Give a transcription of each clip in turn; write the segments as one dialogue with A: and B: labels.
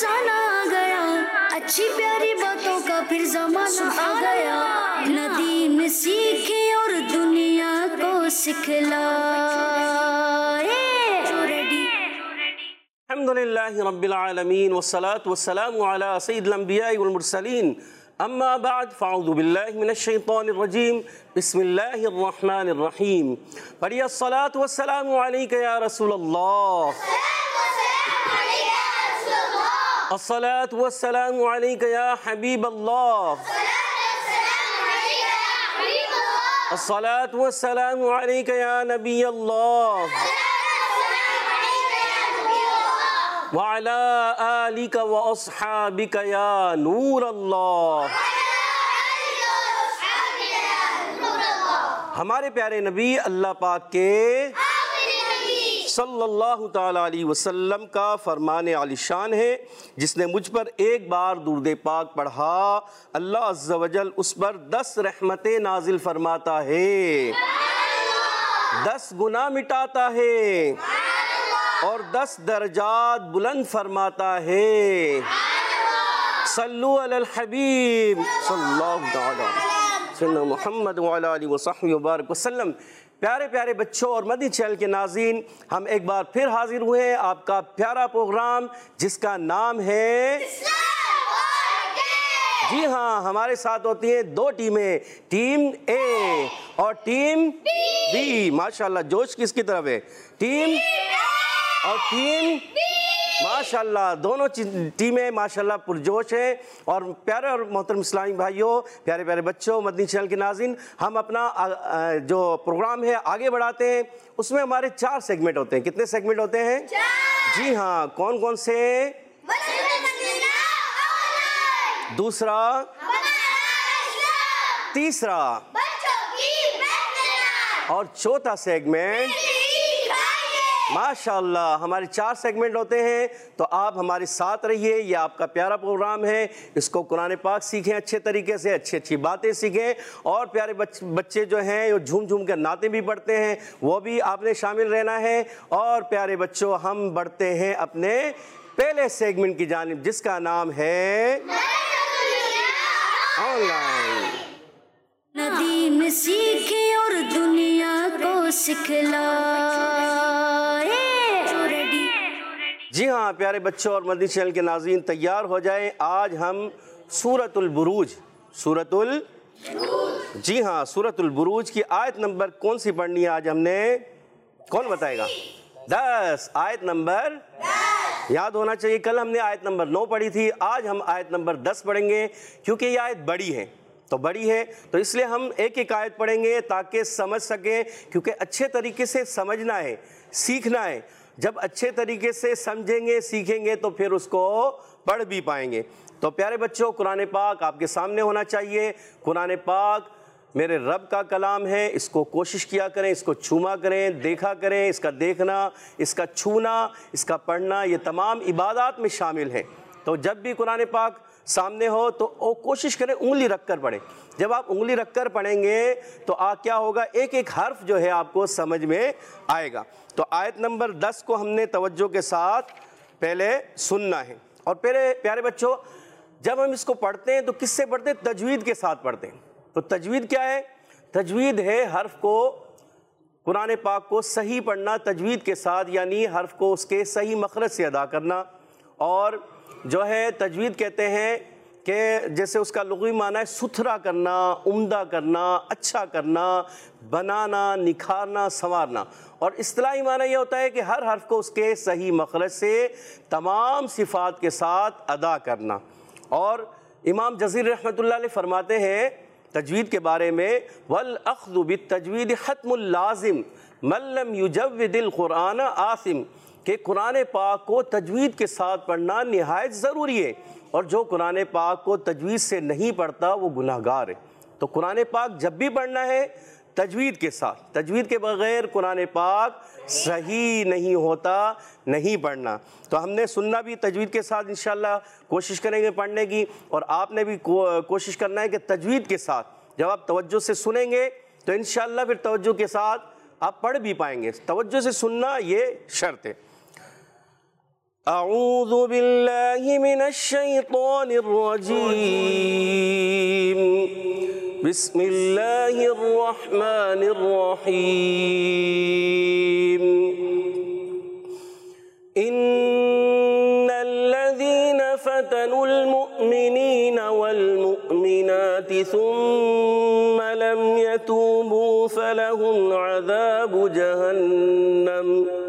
A: खजाना आ गया, अच्छी प्यारी बातों का फिर जमाना आ गया। नदी में सीखे और दुनिया को सिखलाए।
B: अल्हम्दुलिल्लाहि रब्बिल आलमीन वस्सलातु वस्सलामु अला सय्यिदिल अंबिया'i वल मुरसलीन अम्मा बाद फ़अऊज़ु बिल्लाहि मिनश शैतानिर रजीम बिस्मिल्लाहिर रहमानिर रहीम। पढ़िए अस्सलातु वस्सलामु अलैका या रसूलल्लाह, अस्सलातु वस्सलामु अलैका या हबीबल्लाह, अस्सलातु वस्सलामु अलैका या नबियल्लाह व अला आलिका व अस्हाबिका या नूरल्लाह। हमारे प्यारे नबी अल्लाह पाक के सल्लल्लाहु ताला अलैहि वसल्लम का फरमान आलिशान है, जिसने मुझ पर एक बार दुरूद पाक पढ़ा अल्लाह अज़्ज़ा वजल उस पर 10 रहमतें नाजिल फरमाता है, 10 गुनाह मिटाता है और 10 दर्जात बुलंद फरमाता है। सल्लु अलल हबीब सल्लल्लाहु ताला सय्यिदना मुहम्मद व अला आलिहि व सहबिहि व बारिक वसल्लम। प्यारे प्यारे बच्चों और मदनी चैनल के नाज़रीन, हम एक बार फिर हाजिर हुए हैं आपका प्यारा प्रोग्राम जिसका नाम है जी हाँ, हमारे साथ होती हैं 2 टीमें, टीम ए और टीम बी। माशाल्लाह, जोश किसकी तरफ है? टीम और टीम माशाल्लाह, दोनों टीमें माशाल्लाह पुरजोश हैं। और प्यारे और मोहतरम इस्लामी भाइयों, प्यारे प्यारे बच्चों, मदनी चैनल के नाज़रीन, हम अपना जो प्रोग्राम है आगे बढ़ाते हैं। उसमें हमारे 4 सेगमेंट होते हैं। कितने सेगमेंट होते हैं? 4। जी हाँ, कौन कौन से? दूसरा, तीसरा और चौथा सेगमेंट। माशाल्लाह, हमारे 4 सेगमेंट होते हैं। तो आप हमारे साथ रहिए, ये आपका प्यारा प्रोग्राम है। इसको कुरान पाक सीखें अच्छे तरीके से, अच्छी अच्छी बातें सीखें। और प्यारे बच्चे जो हैं वो झूम झूम कर नाते भी पढ़ते हैं, वो भी आपने शामिल रहना है। और प्यारे बच्चों, हम बढ़ते हैं अपने पहले सेगमेंट की जानिब, जिसका नाम है ऑनलाइन।
A: नदी में सीखे और दुनिया को सिखलाए।
B: जी हाँ प्यारे बच्चों और मदनी चैनल के नाज़रीन, तैयार हो जाएं। आज हम सूरतुल बुरूज जी हाँ, सूरतुल बुरूज की आयत नंबर कौन सी पढ़नी है आज हमने? कौन बताएगा? 10। आयत नंबर 10 याद होना चाहिए। कल हमने आयत नंबर 9 पढ़ी थी, आज हम आयत नंबर 10 पढ़ेंगे। क्योंकि ये आयत बड़ी है तो इसलिए हम एक एक आयत पढ़ेंगे ताकि समझ सकें। क्योंकि अच्छे तरीके से समझना है, सीखना है। जब अच्छे तरीके से समझेंगे, सीखेंगे तो फिर उसको पढ़ भी पाएंगे। तो प्यारे बच्चों, कुरान पाक आपके सामने होना चाहिए। कुरान पाक मेरे रब का कलाम है, इसको कोशिश किया करें, इसको छूमा करें, देखा करें। इसका देखना, इसका छूना, इसका पढ़ना, ये तमाम इबादत में शामिल है। तो जब भी कुरान पाक सामने हो तो वो कोशिश करें उंगली रख कर पढ़ें। जब आप उंगली रख कर पढ़ेंगे तो क्या होगा, एक एक हर्फ जो है आपको समझ में आएगा। तो आयत नंबर 10 को हमने तवज्जो के साथ पहले सुनना है। और प्यारे बच्चों, जब हम इसको पढ़ते हैं तो किससे पढ़ते हैं? तजवीद के साथ पढ़ते हैं। तो तजवीद क्या है? तजवीद है हर्फ को, कुरान पाक को सही पढ़ना तजवीद के साथ, यानी हर्फ को उसके सही मखरज से अदा करना। और जो है तजवीद कहते हैं कि जैसे उसका लुग़वी माना है सुथरा करना, उम्दा करना, अच्छा करना, बनाना, निखारना, संवारना। और इस्तिलाही माना यह होता है कि हर हर्फ को उसके सही मखरज से तमाम सिफ़ात के साथ अदा करना। और इमाम जज़ीर रहमतुल्लाह अलैह फरमाते हैं तजवीद के बारे में, वल अख़्ज़ु बित्तजवीद हत्मुल लाज़िम मन लम युजव्विदिल क़ुरआन आसिम, कि कुरान पाक को तजवीद के साथ पढ़ना निहायत ज़रूरी है। और जो कुरान पाक को तजवीद से नहीं पढ़ता वो गुनाहगार है। तो कुरान पाक जब भी पढ़ना है तजवीद के साथ, तजवीद के बग़ैर कुरान पाक सही नहीं होता, नहीं पढ़ना। तो हमने सुनना भी तजवीद के साथ इंशाअल्लाह कोशिश करेंगे पढ़ने की। और आपने भी कोशिश करना है कि तजवीद के साथ जब आप तवज्जो से सुनेंगे तो इंशाअल्लाह फिर तवज्जो के साथ आप पढ़ भी पाएंगे। तवज्जो से सुनना ये शर्त है। اعوذ باللہ من الشیطان الرجیم بسم اللہ الرحمن الرحیم ان الذین فتنوا المؤمنین والمؤمنات ثم لم يتوبوا فلهم عذاب جہنم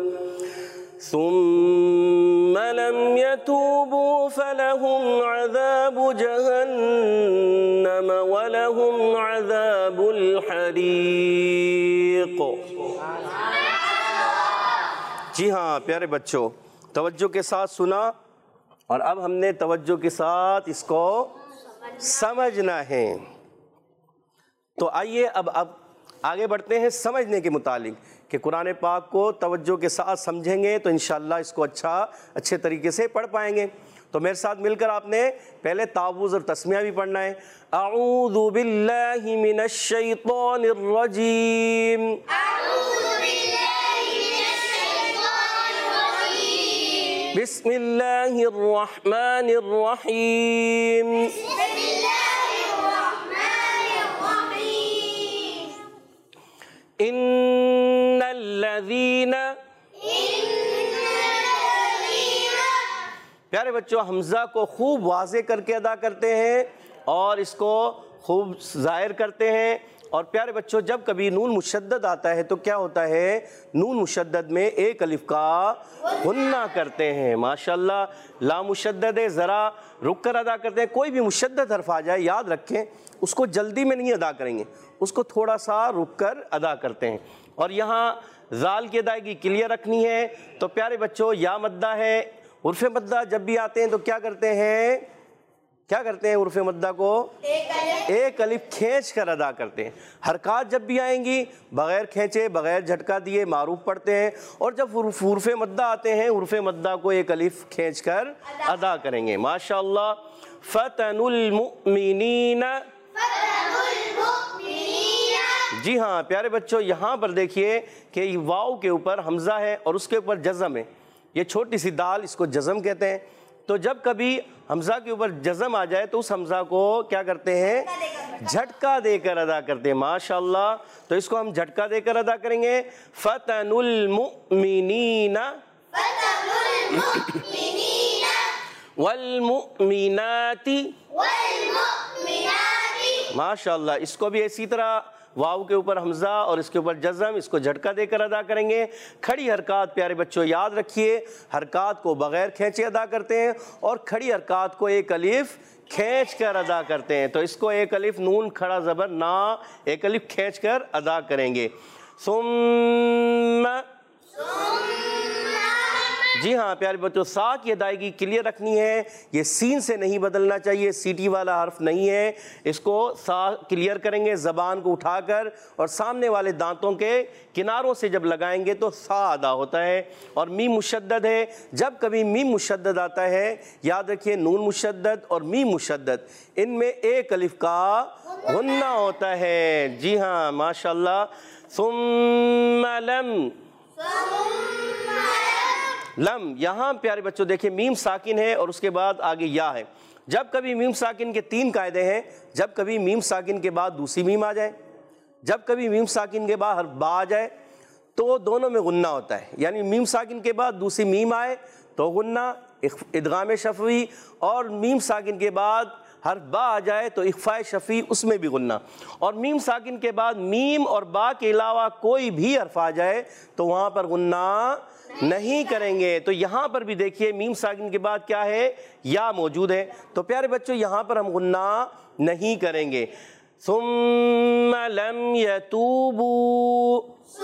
B: ثم لم يتوبوا فلهم عذاب جهنم ولهم عذاب الحریق۔ جی ہاں پیارے بچوں، توجہ کے ساتھ سنا اور اب ہم نے توجہ کے ساتھ اس کو سمجھنا ہے۔ تو آئیے اب آگے بڑھتے ہیں سمجھنے کے متعلق کہ قرآن پاک کو توجہ کے ساتھ سمجھیں گے تو انشاءاللہ اس کو اچھے طریقے سے پڑھ پائیں گے۔ تو میرے ساتھ مل کر آپ نے پہلے تعوذ اور تسمیہ بھی پڑھنا ہے۔ اعوذ باللہ من الشیطان الرجیم، بسم اللہ الرحمن الرحیم، ان الذین۔ پیارے بچوں حمزہ کو خوب واضح کر کے ادا کرتے ہیں اور اس کو خوب ظاہر کرتے ہیں۔ اور پیارے بچوں جب کبھی نون مشدد آتا ہے تو کیا ہوتا ہے، نون مشدد میں ایک الف کا غنہ کرتے ہیں۔ ماشاءاللہ لام مشدد ہے، ذرا رک کر ادا کرتے ہیں۔ کوئی بھی مشدد حرف آ جائے یاد رکھیں اس کو جلدی میں نہیں ادا کریں گے، اس کو تھوڑا سا رک کر ادا کرتے ہیں۔ اور یہاں زال کی ادائیگی کلیئر رکھنی ہے۔ تو پیارے بچوں یا مدہ ہے، عرف مدہ جب بھی آتے ہیں تو کیا کرتے ہیں عرف مدہ کو ایک الف کھینچ کر ادا کرتے ہیں۔ حرکات جب بھی آئیں گی بغیر کھینچے بغیر جھٹکا دیے معروف پڑھتے ہیں، اور جب عرف مدہ آتے ہیں عرف مدہ کو ایک الف کھینچ کر ادا کریں گے۔ ماشاءاللہ فتنوا المؤمنین۔ جی ہاں پیارے بچوں یہاں پر دیکھیے کہ واو کے اوپر حمزہ ہے اور اس کے اوپر جزم ہے، یہ چھوٹی سی دال اس کو جزم کہتے ہیں۔ تو جب کبھی حمزہ کے اوپر جزم آ جائے تو اس حمزہ کو کیا کرتے ہیں، جھٹکا دے کر ادا کرتے ہیں۔ ماشاءاللہ تو اس کو ہم جھٹکا دے کر ادا کریں گے، فتنوا المؤمنین والمؤمنات۔ ماشاءاللہ اس کو بھی اسی طرح واو کے اوپر حمزہ اور اس کے اوپر جزم، اس کو جھٹکا دے کر ادا کریں گے۔ کھڑی حرکات پیارے بچوں یاد رکھیے، حرکات کو بغیر کھینچے ادا کرتے ہیں اور کھڑی حرکات کو ایک الف کھینچ کر ادا کرتے ہیں۔ تو اس کو ایک الف نون کھڑا زبر نا ایک الف کھینچ کر ادا کریں گے۔ ثم۔ جی ہاں پیارے بچوں سا کی ادائیگی کلیئر رکھنی ہے، یہ سین سے نہیں بدلنا چاہیے، سیٹی والا حرف نہیں ہے۔ اس کو سا کلیئر کریں گے زبان کو اٹھا کر اور سامنے والے دانتوں کے کناروں سے جب لگائیں گے تو سا ادا ہوتا ہے۔ اور میم مشدد ہے، جب کبھی میم مشدد آتا ہے یاد رکھیے نون مشدد اور میم مشدد ان میں ایک الف کا غنہ ہوتا ہے۔ جی ہاں ماشاءاللہ ثم لم۔ لم یہاں پیارے بچوں دیکھیں میم ساکن ہے اور اس کے بعد آگے یا ہے۔ جب کبھی میم ساکن کے تین قاعدے ہیں، جب کبھی میم ساکن کے بعد دوسری میم آ جائے، جب کبھی میم ساکن کے بعد حرف با آ جائے تو دونوں میں غنہ ہوتا ہے، یعنی میم ساکن کے بعد دوسری میم آئے تو غنہ ادغام شفوی، اور میم ساکن کے بعد حرف با آ جائے تو اخفاء شفوی اس میں بھی غنہ، اور میم ساکن کے بعد میم اور با کے علاوہ کوئی بھی حرف آ جائے تو وہاں پر غنہ نہیں کریں گے۔ تو یہاں پر بھی دیکھیے میم ساکن کے بعد کیا ہے، یا موجود ہے، تو پیارے بچوں یہاں پر ہم غنہ نہیں کریں گے۔ ثم لم یتوبوا۔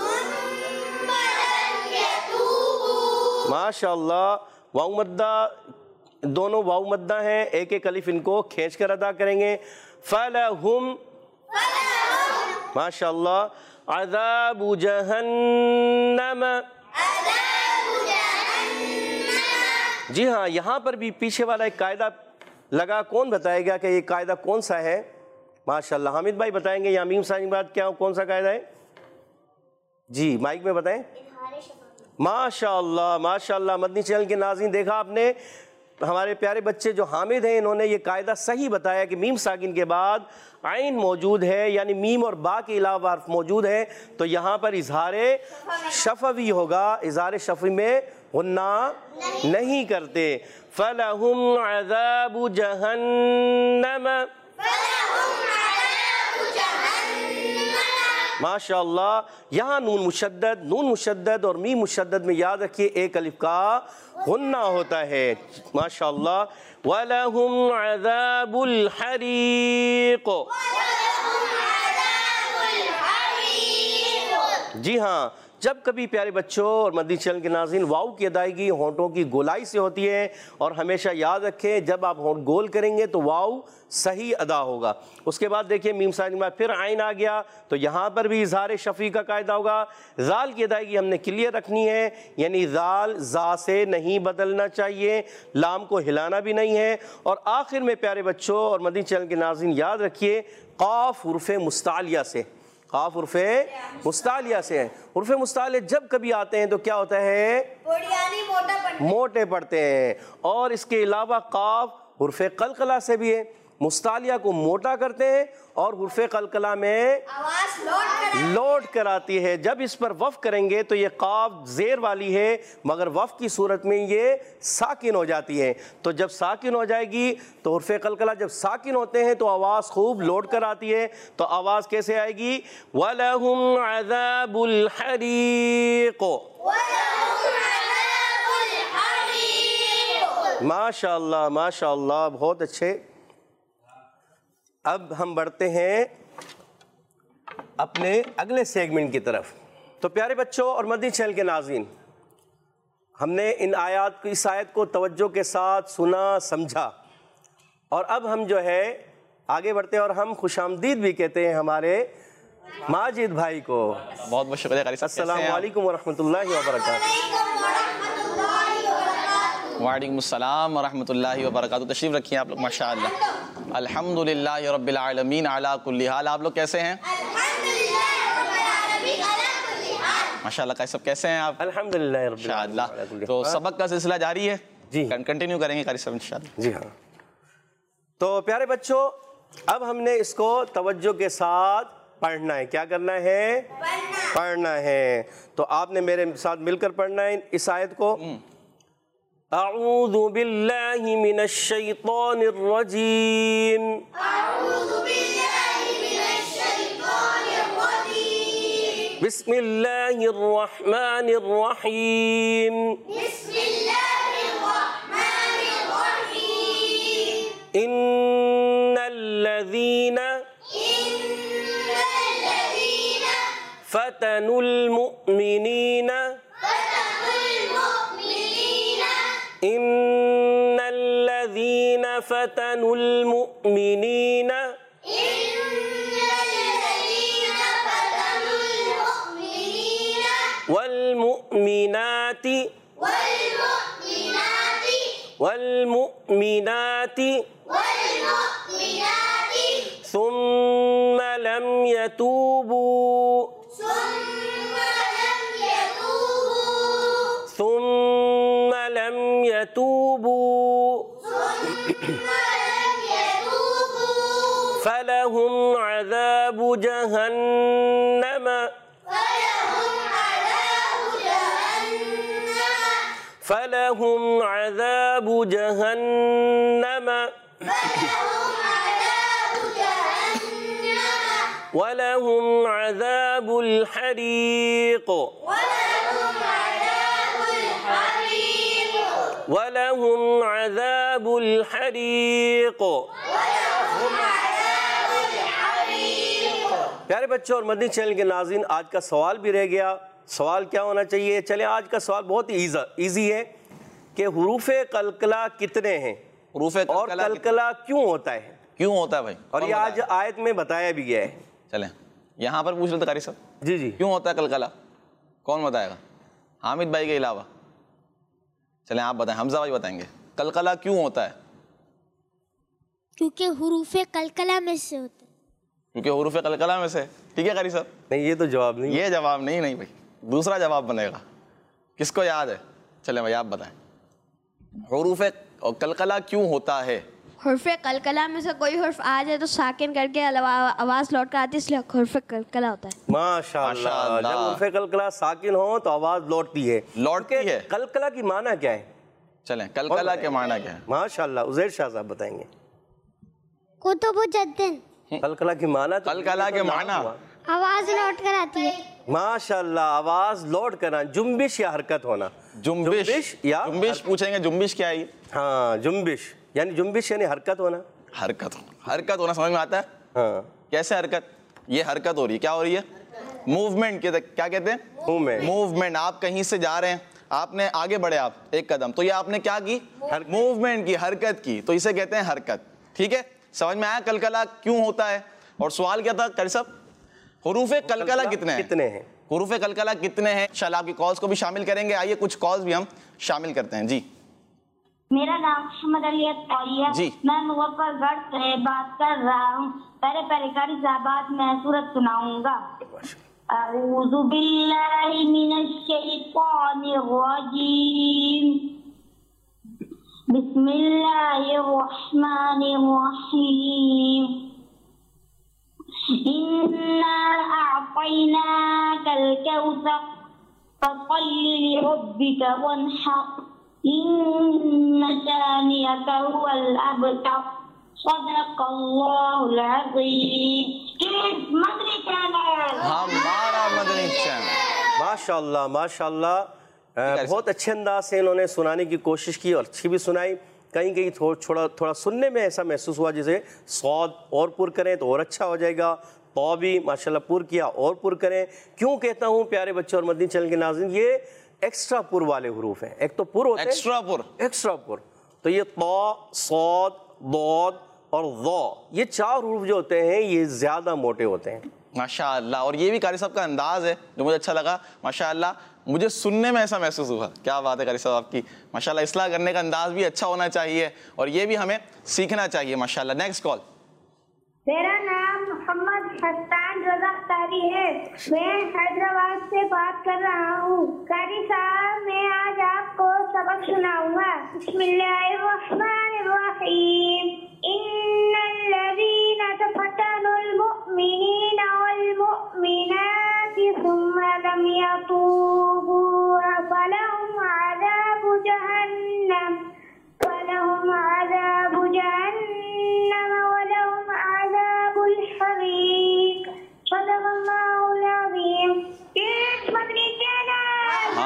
B: ماشاءاللہ واو مدہ، دونوں واو مدہ ہیں، ایک ایک الف ان کو کھینچ کر ادا کریں گے۔ فلہم۔ ماشاءاللہ عذاب جہنم۔ جی ہاں یہاں پر بھی پیچھے والا ایک قاعدہ لگا، کون بتائے گا کہ یہ قاعدہ کون سا ہے؟ ماشاءاللہ حامد بھائی بتائیں گے، یا میم ساکن کے بعد کیا کون سا قاعدہ ہے؟ جی مائک میں بتائیں۔ ماشاءاللہ ماشاءاللہ، مدنی چینل کے ناظرین دیکھا آپ نے، ہمارے پیارے بچے جو حامد ہیں انہوں نے یہ قاعدہ صحیح بتایا کہ میم ساکن کے بعد عین موجود ہے، یعنی میم اور با کے علاوہ حرف موجود ہے، تو یہاں پر اظہار شفوی ہوگا، اظہار شفوی میں غنہ نہیں کرتے۔ فَلَهُمْ عَذَابُ جَهَنَّمَ، ماشاءاللہ، یہاں نون مشدد اور میم مشدد میں یاد رکھیے ایک الف کا غنہ ہوتا ہے، ماشاءاللہ۔ وَلَهُمْ عَذَابُ الْحَرِيقِ، جی ہاں، جب کبھی پیارے بچوں اور مدنی چینل کے ناظرین واو کی ادائیگی ہونٹوں کی گولائی سے ہوتی ہے، اور ہمیشہ یاد رکھیں جب آپ ہونٹ گول کریں گے تو واو صحیح ادا ہوگا۔ اس کے بعد دیکھیں میم ساکن کے بعد پھر عین آ گیا تو یہاں پر بھی اظہار شفوی کا قاعدہ ہوگا۔ زال کی ادائیگی ہم نے کلیئر رکھنی ہے، یعنی زال زا سے نہیں بدلنا چاہیے، لام کو ہلانا بھی نہیں ہے۔ اور آخر میں پیارے بچوں اور مدنی چینل کے ناظرین یاد رکھیے قاف حرف مستعلیہ سے، قاف حرف مستعلیہ سے ہے۔ حرف مستعلیہ جب کبھی آتے ہیں تو کیا ہوتا ہے؟ موٹے پڑتے ہیں۔ اور اس کے علاوہ قاف حرف قلقلہ سے بھی ہے، مستعلیہ کو موٹا کرتے ہیں اور حرف قلقلہ میں لوٹ کر آتی ہے۔ جب اس پر وقف کریں گے تو یہ قاف زیر والی ہے، مگر وقف کی صورت میں یہ ساکن ہو جاتی ہے۔ تو جب ساکن ہو جائے گی تو حرف قلقلہ جب ساکن ہوتے ہیں تو آواز خوب لوٹ کر آتی ہے۔ تو آواز کیسے آئے گی؟ وَلَهُمْ عَذَابُ الْحَرِيقِ، ماشاءاللہ ماشاءاللہ، بہت اچھے۔ اب ہم بڑھتے ہیں اپنے اگلے سیگمنٹ کی طرف۔ تو پیارے بچوں اور مدنی چینل کے ناظرین، ہم نے ان آیات کو، اس آیت کو توجہ کے ساتھ سنا سمجھا، اور اب ہم جو ہے آگے بڑھتے ہیں اور ہم خوش آمدید بھی کہتے ہیں ہمارے ماجد بھائی کو۔
C: بہت بہت شکریہ قاری صاحب۔
B: السلام علیکم ورحمۃ اللہ وبرکاتہ۔
C: وعلیکم السلام ورحمۃ اللہ وبرکاتہ۔ تشریف رکھیے آپ لوگ، ماشاءاللہ۔ الحمدللہ رب العالمین علی کل حال۔ آپ لوگ کیسے ہیں؟ ماشاءاللہ۔ قاری صاحب کیسے ہیں آپ؟
B: الحمدللہ رب
C: ماشاءاللہ۔
B: العالمین۔
C: تو سبق کا سلسلہ جاری ہے،
B: جی
C: کنٹینیو کریں گے قاری صاحب انشاءاللہ۔
B: جی ہاں۔ تو پیارے بچوں اب ہم نے اس کو توجہ کے ساتھ پڑھنا ہے۔ کیا کرنا ہے؟ پڑھنا ہے۔ تو آپ نے میرے ساتھ مل کر پڑھنا ہے اس آیت کو۔ اعوذ باللہ من الشیطان الرجیم، بسم اللہ الرحمن الرحیم، ان الذین فتنوا المؤمنین، ان الذین فتنوا المؤمنین والمؤمنات ثم لم يتوبوا فلهم عذاب جهنم، فلهم عذاب جهنم ولهم عذاب الحريق، ولهم عذاب الحريق۔ پیارے بچوں اور مدنی چینل کے ناظرین، آج کا سوال بھی رہ گیا۔ سوال کیا ہونا چاہیے؟ چلیں آج کا سوال بہت ایزی ہے کہ حروف قلقلہ کتنے ہیں اور قلقلہ کیوں ہوتا ہے؟
C: کیوں ہوتا ہے بھائی؟
B: اور یہ آج آیت میں بتایا بھی گیا ہے۔
C: چلیں یہاں پر پوچھ لیتے قاری صاحب۔
B: جی جی،
C: کیوں ہوتا ہے قلقلہ؟ کون بتائے گا حامد بھائی کے علاوہ؟ چلیں آپ بتائیں، حمزہ بھائی بتائیں گے قلقلہ کیوں ہوتا ہے؟
D: کیونکہ حروف قلقلہ میں سے ہوتے ہیں۔
C: کیونکہ حروف قلقلہ میں سے، ٹھیک ہے قاری صاحب؟
B: نہیں یہ تو جواب نہیں،
C: یہ جواب نہیں بھائی، دوسرا جواب بنے گا۔ کس کو یاد ہے؟ چلیں بھائی آپ بتائیں. حروف قلقلہ کیوں ہوتا ہے؟
D: حرف قلقلہ میں سے کوئی حرف آ جائے تو ساکن کر کے آواز لوٹ کر آتی ہے، اس لیے حرف قلقلہ ہوتا ہے.
B: ماشاء اللہ. جب حروف قلقلہ ساکن ہو تو آواز لوٹتی ہے. قلقلہ کی معنی کیا ہے؟
C: چلیں قلقلہ کے معنی کیا ہے؟
B: ماشاء اللہ عزیر شاہ صاحب بتائیں گے.
D: کتب جدن.
B: قلقلہ کی معنی؟
C: قلقلہ کے معنی
D: آواز لوٹ کر آتی ہے.
B: ماشاء اللہ. آواز لوٹ کرنا، جنبش یا حرکت ہونا.
C: جنبش یا جنبش پوچھیں گے. جنبش کیا ہے؟
B: ہاں جنبش یعنی جنبش یعنی حرکت ہونا.
C: حرکت ہونا سمجھ میں آتا ہے.
B: ہاں
C: کیسے حرکت؟ یہ حرکت ہو رہی ہے. کیا ہو رہی ہے؟ موومنٹ. کیا کہتے ہیں؟ موومنٹ. آپ کہیں سے جا رہے ہیں، آپ نے آگے بڑھے آپ ایک قدم، تو یہ آپ نے کیا کی؟ موومنٹ کی، حرکت کی، تو اسے کہتے ہیں حرکت. ٹھیک ہے، سمجھ میں آیا قلقلہ کیوں ہوتا ہے؟ اور سوال کیا تھا قاری صاحب؟ حروف قلقلہ کتنے ہیں؟ حروف قلقلہ کتنے ہیں؟ انشاءاللہ آپ کی کالز کو بھی شامل کریں گے. آئیے کچھ کالز بھی ہم شامل کرتے ہیں. جی
E: میرا نام محمد علی اطوری ہے. میں مظفر گڑھ سے بات کر رہا ہوں. پہلے قاری صاحبات میں سورت سناؤں گا. اعوذ باللہ من الشیطان الرجیم، بسم اللہ الرحمن الرحیم. انا اعطیناک الکوثر فصل لربک وانحر ان شانئک هو الابتر. صدق اللہ العظیم. مدنی چینل،
C: ہمارا مدنی چینل.
B: ماشاء اللہ ماشاء اللہ. بہت اچھے انداز سے انہوں نے سنانے کی کوشش کی اور اچھی بھی سنائی. کہیں تھوڑا سننے میں ایسا محسوس ہوا جسے صاد اور پر کریں تو اور اچھا ہو جائے گا. تو بھی ماشاءاللہ پر کیا اور پر کریں. کیوں کہتا ہوں پیارے بچوں اور مدنی چینل کے ناظرین، یہ ایکسٹرا پر والے حروف ہیں. ایک تو پر ہوتے ہیں ایکسٹرا پر، تو یہ طا، صاد، ضاد اور ظا، یہ 4 حروف جو ہوتے ہیں یہ زیادہ موٹے ہوتے ہیں.
C: ماشاءاللہ. اور یہ بھی قاری صاحب کا انداز ہے جو مجھے اچھا لگا. ماشاءاللہ مجھے سننے میں ایسا محسوس ہوا. کیا بات ہے قاری صاحب آپ کی. ماشاءاللہ اصلاح کرنے کا انداز بھی اچھا ہونا چاہیے اور یہ بھی ہمیں سیکھنا چاہیے. ماشاءاللہ. Next call.
E: میرا نام محمد حسان رضا اختاری ہے. میں حیدرآباد سے بات کر رہا ہوں. قاری صاحب میں آج آپ کو سبق سناؤں گا. بسم اللہ الرحمن الرحیم. ان الذین فتنوا المؤمنین والمؤمنات ثم لم يتوبوا فلهم عذاب جہنم ولهم عذاب الحریق. صدق اللہ العظیم. مدنی چینل،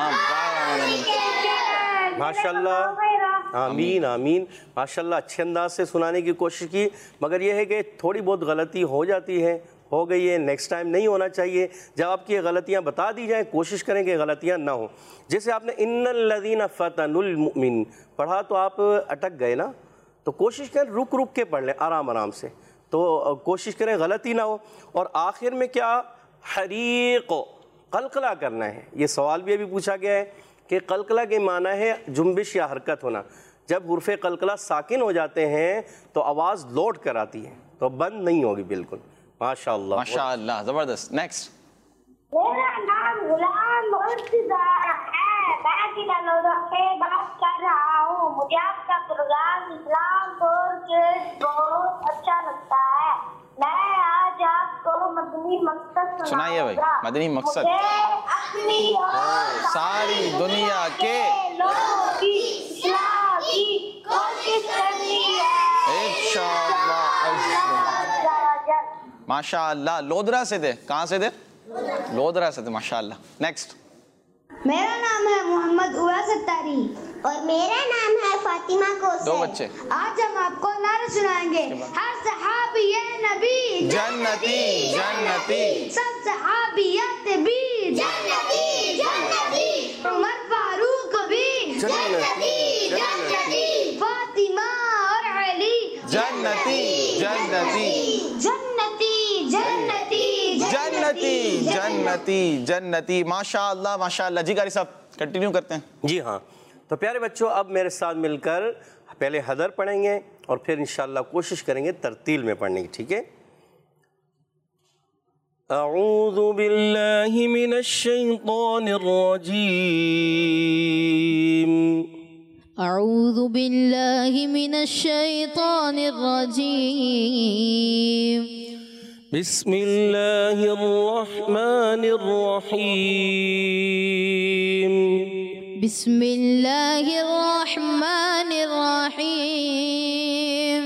B: ماشاءاللہ. آمین آمین. ماشاءاللہ اچھے انداز سے سنانے کی کوشش کی، مگر یہ ہے کہ تھوڑی بہت غلطی ہو جاتی ہے، ہو گئی ہے. نیکسٹ ٹائم نہیں ہونا چاہیے. جب آپ کی یہ غلطیاں بتا دی جائیں کوشش کریں کہ غلطیاں نہ ہوں. جیسے آپ نے ان الذین فتنوا المؤمنین پڑھا تو آپ اٹک گئے نا، تو کوشش کریں رک کے پڑھ لیں آرام سے، تو کوشش کریں غلطی نہ ہو. اور آخر میں کیا؟ حریق، قلقلہ کرنا ہے. یہ سوال بھی ابھی پوچھا گیا ہے کہ قلقلہ کے معنی ہے جنبش یا حرکت ہونا. جب حروف قلقلہ ساکن ہو جاتے ہیں تو آواز لوٹ کر آتی ہے، تو بند نہیں ہوگی بالکل. ماشاءاللہ
C: ماشاءاللہ زبردست. نیکسٹ.
E: میرا نام غلام مرتضی ہے. میں کینالودا سے بات کر رہا ہوں. مجھے آپ کا پروگرام اسلام پور بہت اچھا لگتا ہے. میں آج آپ کو مدنی مقصد
C: سنائیے بھائی. مدنی مقصد
E: اپنی اور
C: ساری دنیا کے
E: لوگوں کی اصلاح کی کوشش کرنی ہے
C: انشاءاللہ. ماشاءاللہ. لودرا سے تھے. کہاں سے تھے؟ لودرا سے تھے. ماشاءاللہ. نیکسٹ.
F: میرا نام ہے محمد اویس اتاری اور میرا نام ہے فاطمہ کوثر.
C: 2 بچے.
F: آج ہم آپ کو نعرہ سنائیں گے. ہر صحابی نبی
C: جنتی جنتی،
F: سب صحابیات بھی جنتی جنتی، عمر فاروق بھی
B: جنتی جنتی،
F: فاطمہ اور علی
C: جنتی جنتی
F: جنتی جنتی
C: جنتی جنتی جنتی. ماشاءاللہ ماشاءاللہ. جی قاری صاحب کنٹینیو کرتے ہیں.
B: جی ہاں. تو پیارے بچوں اب میرے ساتھ مل کر پہلے حدر پڑھیں گے اور پھر انشاءاللہ کوشش کریں گے ترتیل میں پڑھنے کی. ٹھیک ہے؟ أعوذ بالله من الشيطان الرجيم
G: أعوذ بالله من الشيطان الرجيم
B: بسم الله الرحمن الرحيم
G: بسم الله الرحمن الرحيم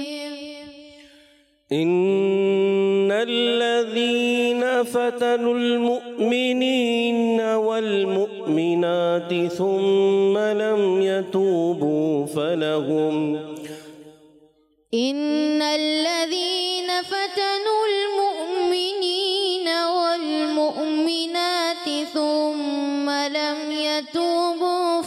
B: إن الذين فتنوا المؤمنين والمؤمنات ثم لم يتوبوا فلهم
G: إن الذين فتنوا المؤمنين والمؤمنات ثم لم يتوبوا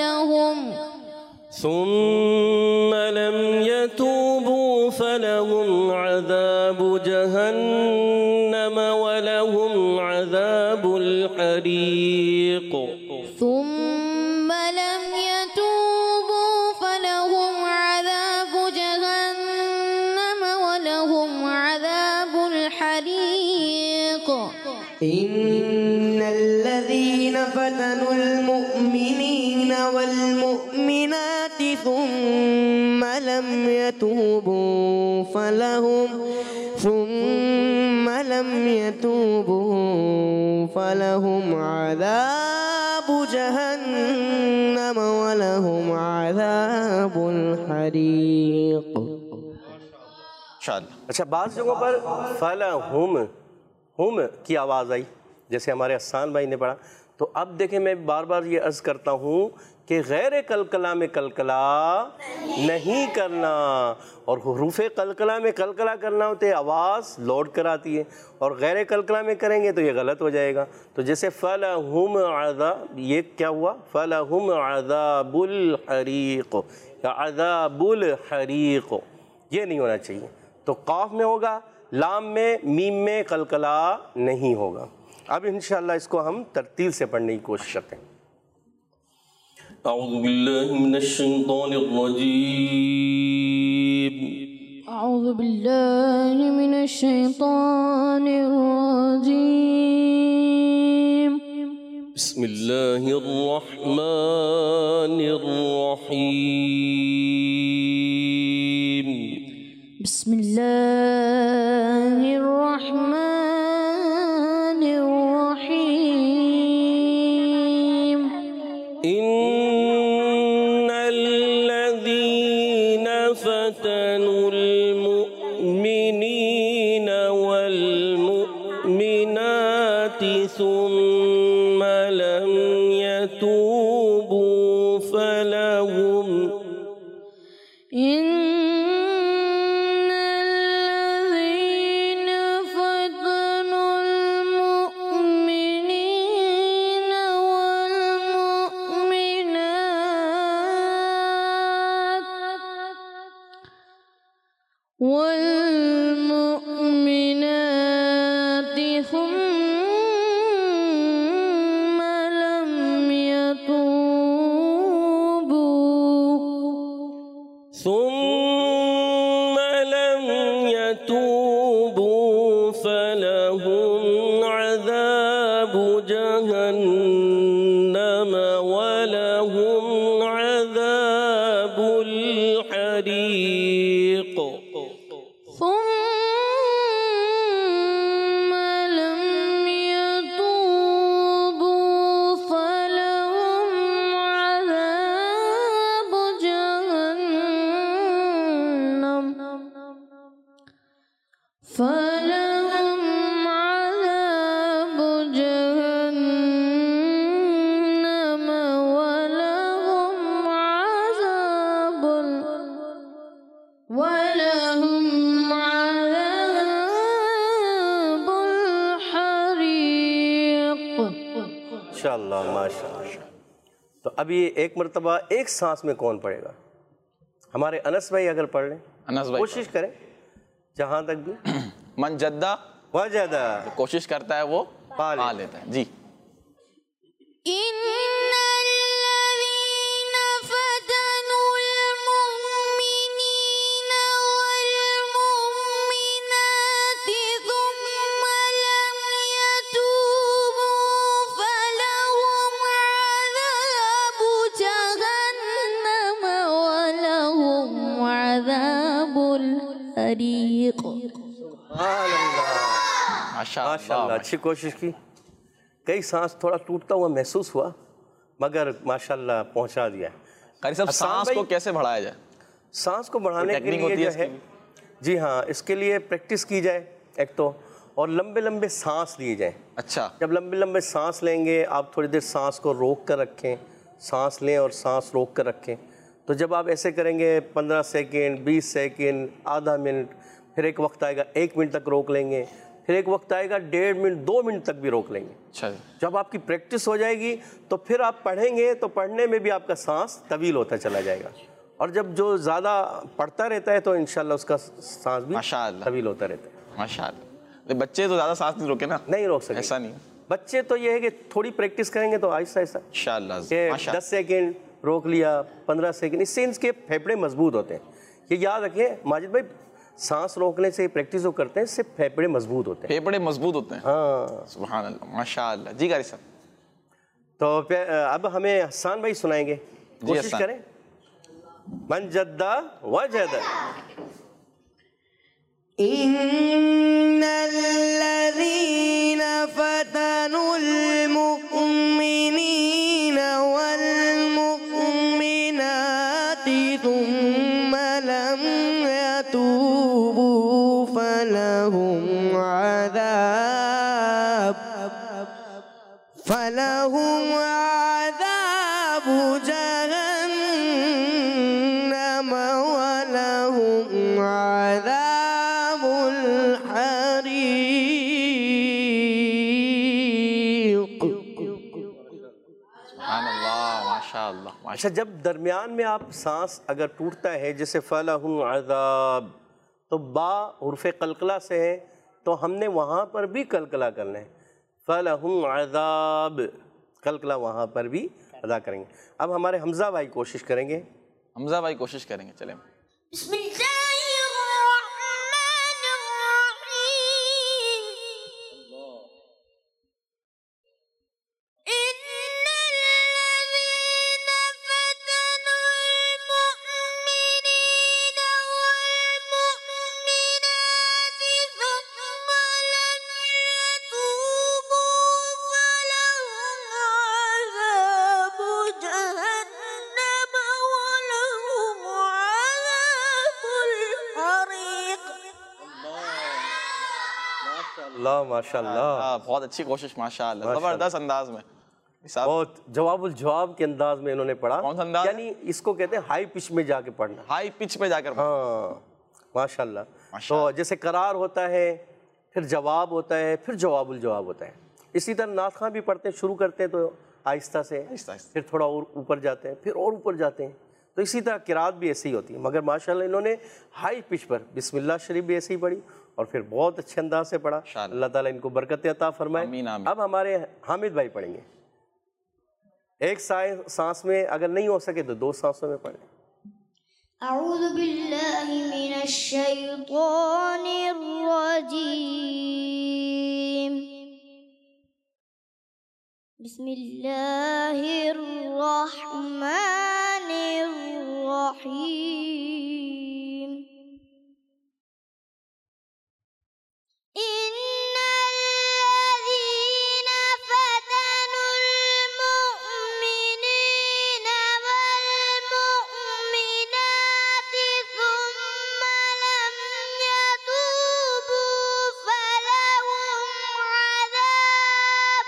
B: فلهم عذاب جهنم ولهم عذاب الحريق
G: ثم لم يتوبوا فلهم عذاب جهنم ولهم عذاب الحريق
H: إن الذين فتنوا المؤمنين والمؤمنات ثم لم يتوبوا فلهم عذاب جهنم ولهم عذاب الحريق.
B: अच्छा, बाज़ जगहों पर फलहुम की आवाज़ आई, जैसे हमारे हसन भाई ने पढ़ा। तो अब देखें, मैं बार बार ये अर्ज़ करता हूँ कि गैर कलकला में कलकला नहीं करना, और हुरूफ़े कलकला में कलकला करना होते आवाज़ लौट कर आती है, और गैर कलकला में करेंगे तो ये गलत हो जाएगा। तो जैसे फलहुम अज़ाब, ये क्या हुआ? फलहुम अज़ाबुल हरीक़ या अज़ाबुल हरीक़, ये नहीं होना चाहिए। तो काफ में होगा, लाम में, मीम में कलकला नहीं होगा। अब इंशाअल्लाह इसको हम तरतील से पढ़ने की कोशिश करते हैं। अऊज़ु बिल्लाहि मिनश शैतानिर रजीम।
G: अऊज़ु बिल्लाहि मिनश शैतानिर रजीम।
B: बिस्मिल्लाहिर रहमानिर रहीम।
G: बिस्मिल्लाहिर रहमानिर रहीम।
B: इन्नल्लज़ीन फतनुल मुअ्मिनीन वल मुअ्मिनाति सुम्म लम यतूबू फलहुम
G: والمؤمنات ثم لم
B: يتوبوا فلهم عذاب جهنم ولهم عذاب الحريق.
G: فلهم عذاب جهنم ولهم عذاب الحريق.
B: इंशाअल्लाह, माशाअल्लाह। तो अब ये एक मरतबा एक सांस में कौन पढ़ेगा? हमारे अनस भाई अगर पढ़ लें,
C: अनस भाई
B: कोशिश करें जहाँ तक भी।
C: मन जद्दा
B: वजदा,
C: कोशिश करता है वो पा लेता है जी।
G: الحریق.
C: ماشاء
B: ماشاء اللہ،
C: اللہ.
B: اچھی کوشش کی. کئی سانس تھوڑا ٹوٹتا ہوا محسوس ہوا مگر ماشاءاللہ پہنچا دیا.
C: قاری صاحب سانس کو کیسے بڑھایا جائے؟
B: سانس کو بڑھانے کے لیے جو ہے جی ہاں اس کے لیے پریکٹس کی جائے ایک تو، اور لمبے لمبے سانس لیے جائیں.
C: اچھا.
B: جب لمبے لمبے سانس لیں گے آپ تھوڑی دیر سانس کو روک کر رکھیں، سانس لیں اور سانس روک کر رکھیں. تو جب آپ ایسے کریں گے 15 سیکنڈ 20 سیکنڈ آدھا منٹ، پھر ایک وقت آئے گا 1 منٹ تک روک لیں گے، پھر ایک وقت آئے گا 1.5 منٹ 2 منٹ تک بھی روک لیں گے.
C: اچھا.
B: جب آپ کی پریکٹس ہو جائے گی تو پھر آپ پڑھیں گے تو پڑھنے میں بھی آپ کا سانس طویل ہوتا چلا جائے گا. اور جب جو زیادہ پڑھتا رہتا ہے تو انشاءاللہ اس کا سانس بھی طویل ہوتا رہتا ہے.
C: ماشاء اللہ. بچے تو زیادہ سانس نہیں روکے نا؟
B: نہیں روک سکتے.
C: ایسا نہیں.
B: بچے تو یہ ہے کہ تھوڑی پریکٹس کریں گے تو آہستہ آہستہ
C: انشاءاللہ
B: 10 سیکنڈ روک لیا 15 سیکنڈ، اس سے ان کے پھیپھڑے مضبوط ہوتے ہیں. یہ یاد رکھیں ماجد بھائی، سانس روکنے سے پریکٹس جو کرتے ہیں اس سے پھیپھڑے مضبوط ہوتے ہیں.
C: پھیپھڑے مضبوط ہوتے ہیں.
B: ہاں
C: سبحان اللہ ماشاء اللہ. جی قاری صاحب.
B: تو اب ہمیں حسان بھائی سنائیں گے، کوشش کریں. من جدہ وجدہ.
H: إن الذين فتنوا المؤمنين والمؤمنات ثم لم يتوبوا فلهم عذاب جهنم ولهم عذاب الحريق.
C: سبحان اللہ ماشاء اللہ.
B: اچھا، جب درمیان میں آپ سانس اگر ٹوٹتا ہے جیسے فَلَهُمْ عَذَابٌ تو با حرف قلقلہ سے ہے تو ہم نے وہاں پر بھی قلقلہ کرنا ہے. فَلَهُمْ عَذَابٌ قلقلہ وہاں پر بھی ادا کریں گے. اب ہمارے حمزہ بھائی کوشش کریں گے.
C: حمزہ بھائی کوشش کریں گے. چلیں.
G: بسم اللہ الرحمن الرحیم. ان الذین فتنوا المؤمنین والمؤمنات ثم لم يتوبوا فلهم عذاب جهنم ولهم عذاب الحریق.
B: اللہ ماشاء اللہ،
C: بہت اچھی کوشش ماشاء اللہ. زبردست انداز میں.
B: بہت جواب الجواب کے انداز میں انہوں نے پڑھا.
C: کون سا انداز؟
B: یعنی اس کو کہتے ہیں ہائی پچ میں جا کے پڑھنا.
C: ہائی پچ پہ جا کر.
B: ہاں ماشاء اللہ. تو جیسے قرار ہوتا ہے، پھر جواب ہوتا ہے، پھر جواب الجواب ہوتا ہے. اسی طرح نعت خواں بھی پڑھتے ہیں، شروع کرتے ہیں تو آہستہ سے، پھر تھوڑا اور اوپر جاتے ہیں، پھر اور اوپر جاتے ہیں. تو اسی طرح قرات بھی ایسی ہی ہوتی ہے. مگر ماشاءاللہ انہوں نے ہائی پچ پر بسم اللہ شریف بھی ایسے ہی پڑھی اور پھر بہت اچھے انداز سے پڑھا. اللہ تعالیٰ ان کو برکت عطا فرمائے. اب ہمارے حامد بھائی پڑھیں گے. ایک سانس میں اگر نہیں ہو سکے تو 2 سانسوں میں پڑھیں.
F: اعوذ باللہ من الشیطان الرجیم. بسم اللہ الرحمن الرحیم. ان الذین فتنوا المؤمنین والمؤمنات ثم لم يتوبوا فلهم عذاب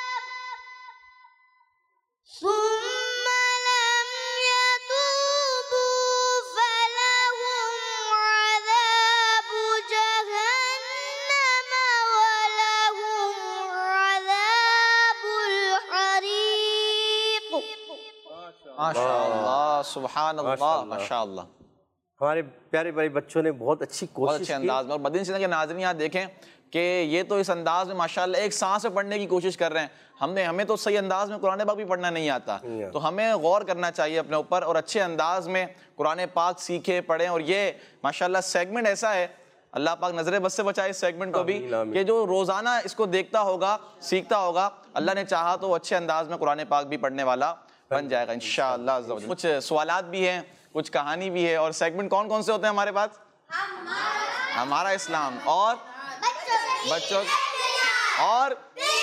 F: جهنم ولهم عذاب الحریق.
C: ماشاء اللہ سبحان اللہ ماشاء اللہ.
B: ہمارے پیارے پیارے بچوں نے بہت اچھی
C: بہت
B: کوشش
C: اچھے
B: کی.
C: انداز میں. اور مدنی چینل کے ناظرین یہاں دیکھیں کہ یہ تو اس انداز میں ماشاءاللہ ایک سانس میں پڑھنے کی کوشش کر رہے ہیں. ہمیں تو صحیح انداز میں قرآن پاک بھی پڑھنا نہیں آتا، تو ہمیں غور کرنا چاہیے اپنے اوپر اور اچھے انداز میں قرآن پاک سیکھیں پڑھیں. اور یہ ماشاءاللہ سیگمنٹ ایسا ہے، اللہ پاک نظر بس سے بچائے اس سیگمنٹ کو بھی، کہ جو روزانہ اس کو دیکھتا ہوگا سیکھتا ہوگا، اللہ نے چاہا تو وہ اچھے انداز میں قرآن پاک بھی پڑھنے والا بن جائے گا انشاءاللہ. کچھ سوالات بھی ہیں، کچھ کہانی بھی ہے. اور سیگمنٹ کون کون سے ہوتے ہیں ہمارے پاس؟ ہمارا اسلام، اور بچوں اور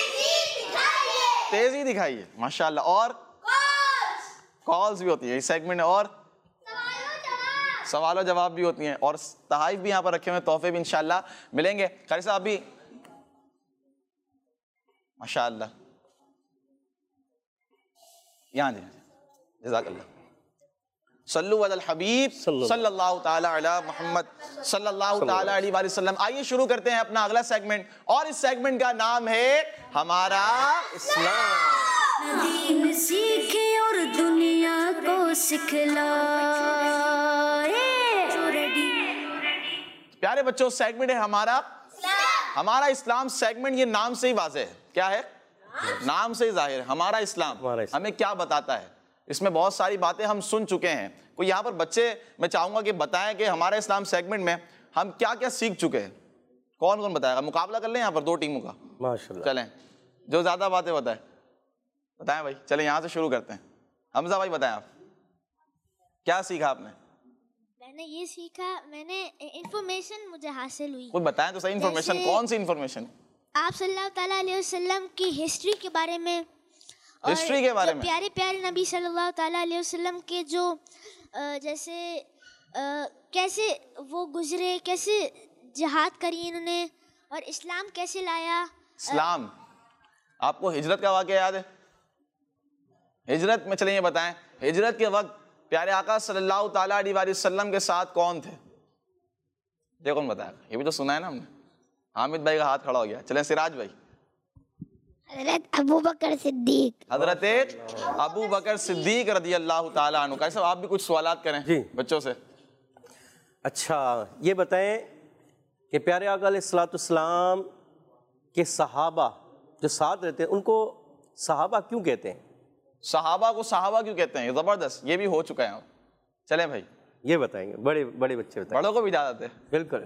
C: تیزی دکھائیے، ماشاءاللہ، اور کالز بھی ہوتی ہے اس سیگمنٹ، اور سوال و جواب بھی ہوتی ہیں، اور تحائف بھی یہاں پر رکھے ہوئے، تحفے بھی انشاءاللہ ملیں گے. قاری صاحب بھی ماشاءاللہ یہاں جی، جزاک اللہ. صلو علی الحبیب صلی اللہ تعالی علی محمد صلی اللہ تعالی علیہ وآلہ وسلم. آئیے شروع کرتے ہیں اپنا اگلا سیگمنٹ، اور اس سیگمنٹ کا نام ہے ہمارا اسلام.
A: دین سیکھے اور دنیا کو سکھلائے.
C: پیارے بچوں، سیگمنٹ ہے ہمارا اسلام. سیگمنٹ یہ نام سے ہی واضح ہے، کیا ہے؟ نام سے ہی ظاہر ہے. ہمارا اسلام ہمیں کیا بتاتا ہے؟ اس میں بہت ساری باتیں ہم سن چکے ہیں. کوئی یہاں پر بچے میں چاہوں گا کہ بتائیں کہ ہمارا اسلام سیگمنٹ میں ہم کیا کیا سیکھ چکے ہیں. کون کون بتائے گا؟ مقابلہ کر لیں یہاں پر دو ٹیموں کا.
B: ماشاءاللہ.
C: چلیں جو زیادہ باتیں بتائیں بھائی. چلیں یہاں سے شروع کرتے ہیں. حمزہ بھائی بتائیں، آپ کیا سیکھا آپ نے؟
D: میں نے یہ سیکھا، میں نے انفارمیشن مجھے حاصل ہوئی.
C: کوئی بتائیں تو صحیح انفارمیشن. کون سی انفارمیشن؟
D: آپ صلی اللہ تعالیٰ علیہ وسلم کی ہسٹری کے بارے میں،
C: ہسٹری کے بارے میں،
D: پیارے پیارے نبی صلی اللہ تعالیٰ علیہ وسلم کے جو جیسے کیسے وہ گزرے، کیسے جہاد کری انہوں نے، اور اسلام کیسے لایا.
C: اسلام. آپ کو ہجرت کا واقعہ یاد ہے؟ ہجرت میں چلیں یہ بتائیں، ہجرت کے وقت پیارے آقا صلی اللہ تعالیٰ علیہ وآلہ وسلم کے ساتھ کون تھے؟ یہ کون بتایا؟ یہ بھی تو سنا ہے نا ہم نے. حامد بھائی کا ہاتھ کھڑا ہو گیا. چلیں سراج بھائی.
F: حضرت ابو بکر صدیق.
C: حضرت ابو بکر صدیق رضی اللہ تعالیٰ عنہ. کیسے آپ بھی کچھ سوالات کریں بچوں سے.
B: اچھا یہ بتائیں کہ پیارے آقا علیہ الصلوۃ والسلام کے صحابہ جو ساتھ رہتے ہیں ان کو صحابہ کیوں کہتے ہیں؟
C: صحابہ کو صحابہ کیوں کہتے ہیں؟ زبردست، یہ بھی ہو چکا ہے. چلیں بھائی
B: یہ بتائیں گے. بڑے بچے بتائیں.
C: بڑوں کو بھی اجازت ہے.
B: بالکل.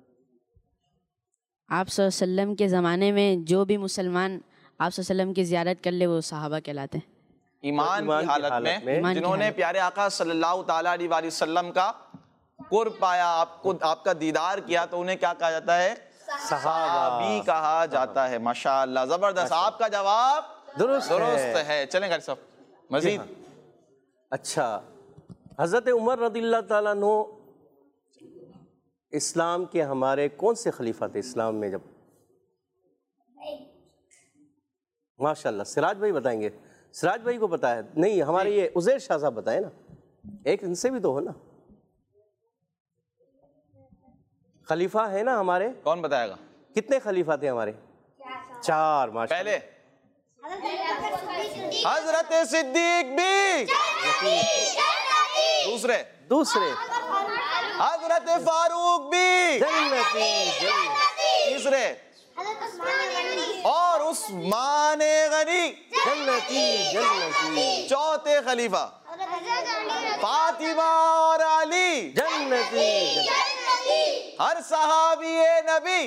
I: آپ صلی اللہ علیہ وسلم کے زمانے میں جو بھی مسلمان آپ صلی اللہ علیہ وسلم کی زیارت کر لے وہ صحابہ کہلاتے ہیں.
C: ایمان کی حالت میں جنہوں نے پیارے آقا صلی اللہ تعالیٰ علیہ وآلہ وسلم کا قرب پایا، آپ کا دیدار کیا، تو انہیں کیا کہا جاتا ہے؟ صحابی کہا جاتا ہے. ماشاءاللہ زبردست. آپ کا جواب درست ہے. چلیں گھر صاحب مزید.
B: اچھا حضرت عمر رضی اللہ تعالیٰ عنہ اسلام کے ہمارے کون سے خلیفہ تھے اسلام میں؟ جب ماشاءاللہ سراج بھائی بتائیں گے. سراج بھائی کو پتا ہے؟ نہیں ہمارے یہ عزیر شاہ صاحب بتائیں نا. ایک ان سے بھی تو ہو نا. خلیفہ ہے نا ہمارے.
C: کون بتائے گا؟
B: کتنے خلیفہ تھے ہمارے؟ 4.
C: پہلے حضرت صدیق بھی، دوسرے حضرت فاروق بھی، تیسرے اور عثمان غنی، چوتھے خلیفہ فاطمہ اور علی، ہر صحابی نبی.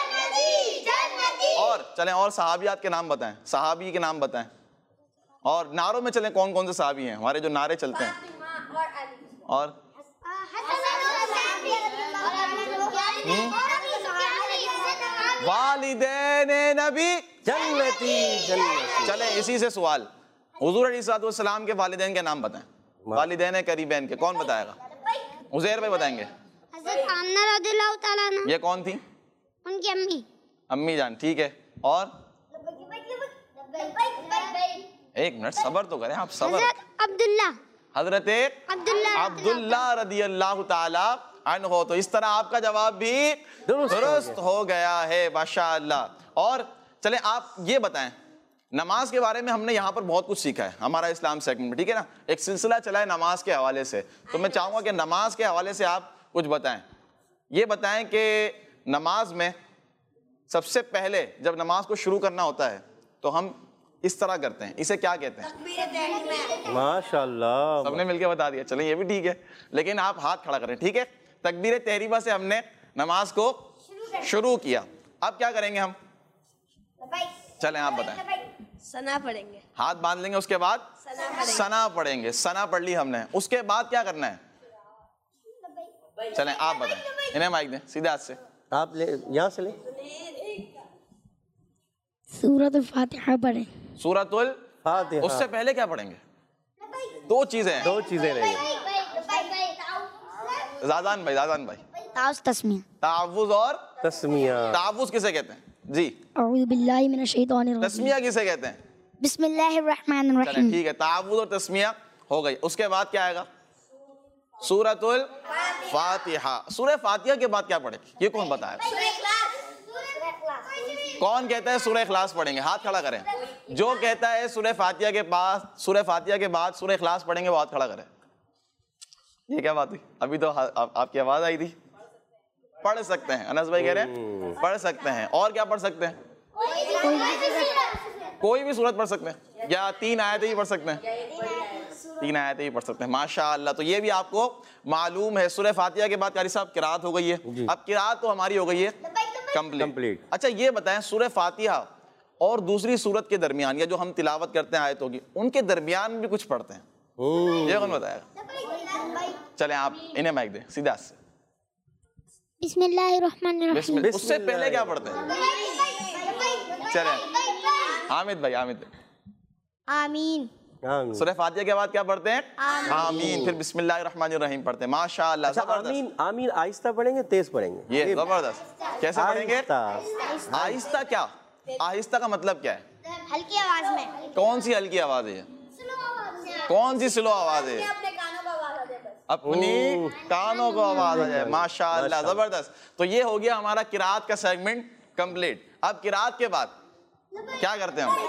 C: اور چلیں اور صحابیات کے نام بتائیں، صحابی کے نام بتائیں. اور نعروں میں چلیں کون کون سے صحابی ہیں ہمارے جو نعرے چلتے ہیں؟ اور والدین نبی جنتی. چلیں اسی سے سوال، حضور علیہ الصلوۃ والسلام کے والدین کے نام بتائیں. والدین قریبین کے کون بتائے گا؟ عزیر بھائی بتائیں گے.
F: حضرت آمنہ رضی اللہ تعالیٰ عنہ.
C: یہ کون تھی؟
F: ان کی امی.
C: امی جان. ٹھیک ہے. اور ایک منٹ صبر تو کریں آپ. صبر. حضرت عبداللہ رضی اللہ تعالی عنہ. تو اس طرح آپ کا جواب بھی درست ہو گیا ہے. ماشاءاللہ. اور چلیں آپ یہ بتائیں، نماز کے بارے میں ہم نے یہاں پر بہت کچھ سیکھا ہے ہمارا اسلام سیگمنٹ میں، ٹھیک ہے نا. ایک سلسلہ چلا ہے نماز کے حوالے سے، تو میں چاہوں گا کہ نماز کے حوالے سے آپ کچھ بتائیں. یہ بتائیں کہ نماز میں سب سے پہلے جب نماز کو شروع کرنا ہوتا ہے تو ہم اس طرح کرتے ہیں، اسے کیا کہتے ہیں؟
B: ماشاءاللہ
C: سب نے مل کے بتا دیا. چلیں یہ بھی ٹھیک ہے، لیکن آپ ہاتھ کھڑا کریں. ٹھیک ہے. تکبیر تحریمہ سے ہم نے نماز کو شروع کیا. اب کیا کریں گے ہم؟ چلیں آپ بتائیں.
D: ثنا پڑھیں گے.
C: ہاتھ باندھ لیں گے، اس کے بعد ثنا پڑھیں گے. ثنا پڑھ لی ہم نے، اس کے بعد کیا کرنا ہے؟ چلیں آپ بتائیں. انہیں مائک دیں سیدھے ہاتھ سے.
B: آپ لے یہاں سے لیں.
A: سورۃ الفاتحہ پڑھیں.
C: سورۃ
B: فاتحہ.
C: اس سے پہلے کیا پڑھیں گے؟ دو چیزیں ہیں.
B: دو چیزیں رہیں گی.
C: زادان بھائی
A: تعوذ تسمیہ.
C: تعوذ اور
B: تسمیہ.
C: تعوذ کسے کہتے ہیں جی؟
A: اعوذ باللہ من الشیطان الرجیم.
C: تسمیہ کسے کہتے ہیں؟
A: بسم اللہ الرحمن
C: چلیں
A: الرحیم.
C: ٹھیک ہے، تعوذ اور تسمیہ ہو گئی. اس کے بعد کیا آئے گا؟ سورۃ الفاتحہ. سورہ فاتحہ کے بعد کیا پڑھیں گے؟ یہ کون بتائے گا؟ کون کہتا ہے سورہ اخلاص پڑھیں گے؟ ہاتھ کھڑا کریں. جو کہتا ہے سورہ فاتحہ کے بعد سورہ اخلاص پڑھیں گے وہ ہاتھ کھڑا کریں. یہ کیا بات ہوئی؟ ابھی تو آپ کی آواز آئی تھی. پڑھ سکتے ہیں، انس بھائی کہہ رہے ہیں پڑھ سکتے ہیں. اور کیا پڑھ سکتے ہیں؟ کوئی بھی سورت پڑھ سکتے ہیں یا 3 آیتیں ہی پڑھ سکتے ہیں؟ 3 آیتیں ہی پڑھ سکتے ہیں. ماشاءاللہ. تو یہ بھی آپ کو معلوم ہے. سورہ فاتحہ کے بعد قاری صاحب قرات ہو گئی ہے. اب قرات تو ہماری ہو گئی ہے کمپلیٹ. اچھا یہ بتائیں سورہ فاتحہ اور دوسری سورت کے درمیان یا جو ہم تلاوت کرتے ہیں آیتوں کی، ان کے درمیان بھی کچھ پڑھتے ہیں؟ یہ کون بتائے گا؟ چلیں آپ انہیں مائک دیں سیدھا سے.
D: بسم اللہ الرحمن الرحیم.
C: اس سے پہلے کیا پڑھتے ہیں؟ چلیں حامد بھائی.
D: آمین.
C: سورہ فاتحہ کے بعد کیا پڑھتے ہیں؟ آمین. پھر بسم اللہ الرحمن الرحیم پڑھتے ہیں. ماشاءاللہ.
B: آمین آہستہ پڑھیں گے تیز پڑھیں گے؟
C: یہ زبردست. کیسے پڑھیں گے؟ آہستہ. کیا آہستہ کا مطلب کیا ہے؟
D: ہلکی آواز میں.
C: کون سی ہلکی آواز ہے؟ کون سی سلو آواز ہے؟ اپنی کانوں کو آواز آ جائے. ماشاءاللہ زبردست. تو یہ ہو گیا ہمارا قرات کا سیگمنٹ کمپلیٹ. اب قرات کے بعد کیا کرتے ہیں ہم؟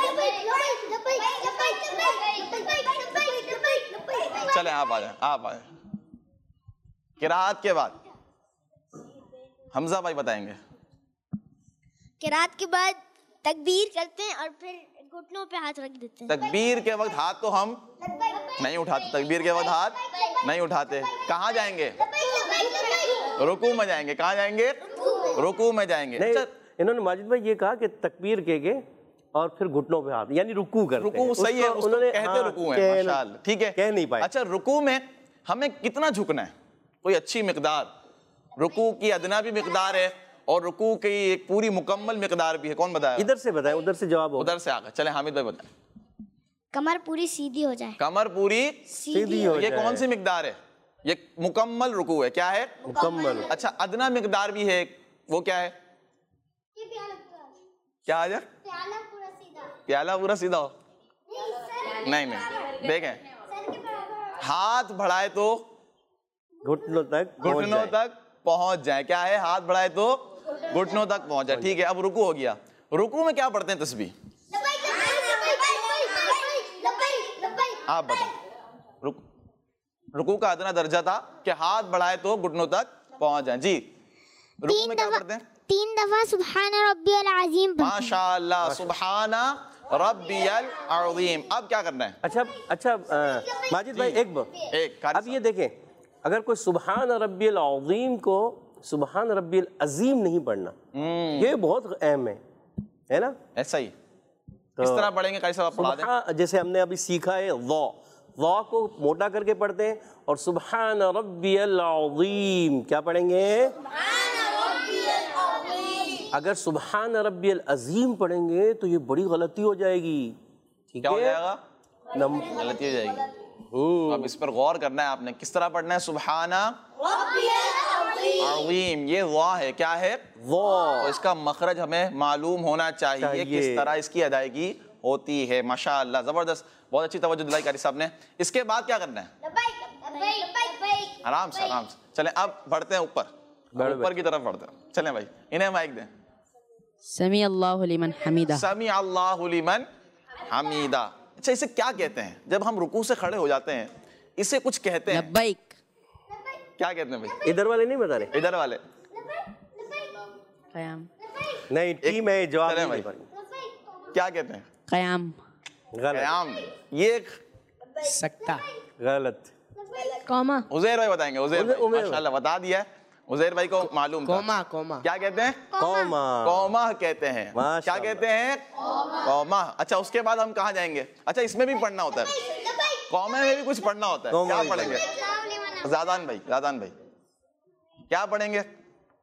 C: چلیں آپ آ جائیں. قرات کے بعد حمزہ بھائی بتائیں گے.
D: قرات کے بعد تکبیر کرتے ہیں اور پھر گھٹنوں پہ ہاتھ رکھ دیتے ہیں.
C: تکبیر کے وقت ہاتھ تو ہم نہیں اٹھاتے. تکبیر کے وقت ہاتھ نہیں اٹھاتے. کہاں جائیں گے؟ رکوع میں جائیں گے. کہاں جائیں گے؟ رکوع میں جائیں گے.
B: انہوں نے ماجد بھائی یہ کہا کہ تکبیر کے گے اور پھر گھٹنوں پہ ہاتھ، یعنی رکوع کرتے ہیں.
C: رکوع صحیح ہے، اس کو کہتے رکوع ہے. ماشاءاللہ ٹھیک ہے.
B: کہہ نہیں پائے.
C: اچھا رکوع میں ہمیں کتنا جھکنا ہے؟ کوئی اچھی مقدار. رکوع کی ادنا بھی مقدار ہے اور رکوع کی ایک پوری مکمل مقدار بھی ہے. کون بتائے؟
B: ادھر سے بتائیں، ادھر سے جواب ہوگا.
C: ادھر سے آگے. چلیں حامد بھائی بتائیں.
D: کمر پوری سیدھی ہو جائے.
C: کمر پوری
B: سیدھی ہو جائے.
C: یہ کون سی مقدار ہے؟ یہ مکمل رکوع ہے. کیا ہے؟
B: مکمل.
C: اچھا ادنا مقدار بھی ہے، وہ کیا ہے؟ کیا آ جائے؟ پیالہ پورا سیدھا ہو. نہیں دیکھیں ہاتھ بڑھائے تو
B: گھٹنوں تک
C: پہنچ جائے. کیا ہے؟ ہاتھ بڑھائے تو گھٹنوں تک پہنچ جائے. ٹھیک ہے. اب رکوع ہو گیا. رکوع میں کیا پڑھتے ہیں؟ تسبیح. آپ بتائیں. رکوع کا ادنا درجہ تھا کہ ہاتھ بڑھائے تو گھٹنوں تک پہنچ جائیں. جی رکوع میں کیا پڑھتے ہیں؟
D: 3 دفعہ سبحان ربی العظیم.
C: ماشاءاللہ. سبحان ربی العظیم. اب کیا کرنا ہے؟
B: اچھا ماجد بھائی ایک اب یہ دیکھیں، اگر کوئی سبحان ربی العظیم کو سبحان ربی العظیم نہیں پڑھنا، یہ بہت اہم ہے نا؟
C: ایسا ہی کس طرح پڑھیں گے؟ کیسے آپ پڑھا دیں؟
B: جیسے ہم نے ابھی سیکھا ہے ضا کو موٹا کر کے پڑھتے ہیں اور سبحان ربی العظیم کیا پڑھیں گے؟ اگر سبحان ربی العظیم پڑھیں گے تو یہ بڑی غلطی ہو جائے گی.
C: کیا ہو جائے گا؟ غلطی ہو جائے گی. اب اس پر غور کرنا ہے آپ نے. کس طرح پڑھنا ہے؟ سبحان عظیم. یہ وا ہے. کیا ہے؟ وا. اس کا مخرج ہمیں معلوم ہونا چاہیے کس طرح اس کی ادائیگی ہوتی ہے. ماشاءاللہ زبردست. بہت اچھی توجہ دلائی قاری صاحب نے. اس کے بعد کیا کرنا ہے؟ آرام سے. چلیں اب بڑھتے ہیں اوپر کی طرف بڑھتے ہیں. چلیں بھائی انہیں مائک دیں.
I: سمیع اللہ لمن حمیدہ.
C: سمیع اللہ لمن حمیدہ. اچھا اسے کیا کہتے ہیں؟ جب ہم رکوع سے کھڑے ہو جاتے ہیں اسے کچھ کہتے ہیں.
I: لبیک.
C: کیا کہتے ہیں بھائی؟
B: ادھر والے نہیں بتا رہے.
C: ادھر والے
I: قیام.
B: نہیں ٹیم ہے جواب نہیں.
C: کیا کہتے ہیں؟
I: قیام.
C: قیام. یہ
I: سکتہ.
B: غلط.
I: قوما.
C: عزیر بھائی بتائیں گے. عزیر بھائی ماشاءاللہ بتا دیا ہے. عزیر بھائی کو معلوم تھا.
H: قوما.
C: کیا کہتے ہیں؟ قوما کہتے ہیں. کیا کہتے ہیں؟ قوما. اچھا اس کے بعد ہم کہاں جائیں گے؟ اچھا اس میں بھی پڑھنا ہوتا ہے. قومے میں بھی کچھ پڑھنا ہوتا ہے. کیا پڑھیں گے؟ زادان بھائی. کیا پڑھیں گے؟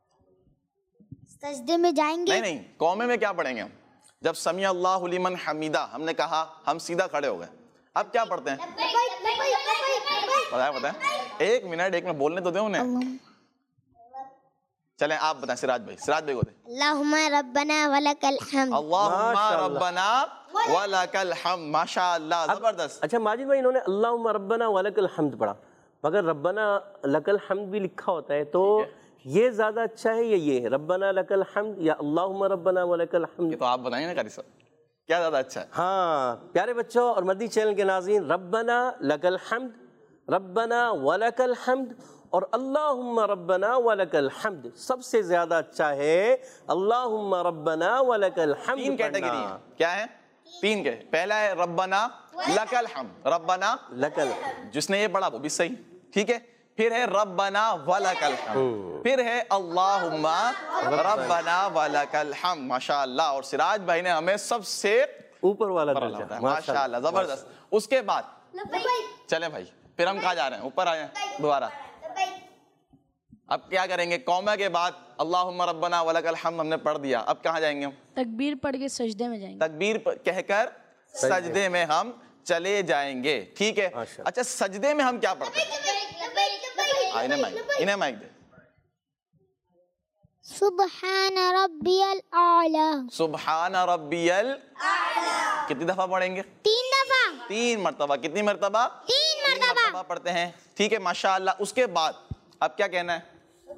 D: سجدے میں جائیں گے.
C: نہیں قومے میں کیا پڑھیں گے ہم؟ جب سمیع اللہ لمن حمیدہ ہم نے کہا ہم سیدھا کھڑے ہو گئے, اب کیا پڑھتے ہیں؟ بتائیں ایک منٹ بولنے تو دیں انہیں. چلیں آپ بتائیں, سراج بھائی کو دیں.
D: اللہم ربنا ولک الحمد.
C: اللہم ربنا ولک الحمد. ماشاء اللہ, زبردست.
B: اچھا ماجد بھائی انہوں نے اللہم ربنا ولک الحمد پڑھا, مگر ربنا لک الحمد بھی لکھا ہوتا ہے, تو یہ زیادہ اچھا ہے یا یہ ربنا لک الحمد یا اللہم ربنا ولک الحمد؟
C: یہ تو آپ بتائیں نا قاری صاحب کیا زیادہ اچھا ہے.
B: ہاں پیارے بچوں اور مدنی چینل کے ناظرین, ربنا لک الحمد, ربنا ولک الحمد اور اللہم ربنا ولک الحمد سب سے زیادہ اچھا ہے اللہم ربنا ولک الحمد.
C: 3 کیٹیگری ہیں, کیا ہے؟ 3 کے. پہلا ہے ربنا لک الحمد, ربنا
B: لک الحمد,
C: جس نے یہ پڑھا وہ بھی صحیح, ٹھیک ہے. پھر ہے ربنا ولک الحمد, پھر ہے اللہم ربنا ولک الحمد. ماشاءاللہ, اور سراج بھائی نے ہمیں سب سے
B: اوپر والا درجہ,
C: ماشاءاللہ, زبردست. اس کے بعد چلیں بھائی, پھر ہم کہاں جا رہے ہیں؟ اوپر آئے ہیں دوبارہ. اب کیا کریں گے؟ قومہ کے بعد اللہم ربنا ولک الحمد ہم نے پڑھ دیا, اب کہاں جائیں گے ہم؟
I: تکبیر پڑھ کے سجدے میں جائیں گے.
C: تکبیر کہہ کر سجدے میں ہم چلے جائیں گے, ٹھیک ہے. اچھا سجدے میں ہم کیا پڑھتے ہیں؟ انہیں مائک دے.
D: سبحان ربی الاعلی.
C: سبحان ربی الاعلی کتنی دفعہ پڑھیں گے؟
D: 3 دفعہ.
C: 3 مرتبہ. کتنی مرتبہ؟
D: 3 مرتبہ
C: پڑھتے ہیں, ٹھیک ہے. ماشاءاللہ. اس کے بعد اب کیا کہنا ہے؟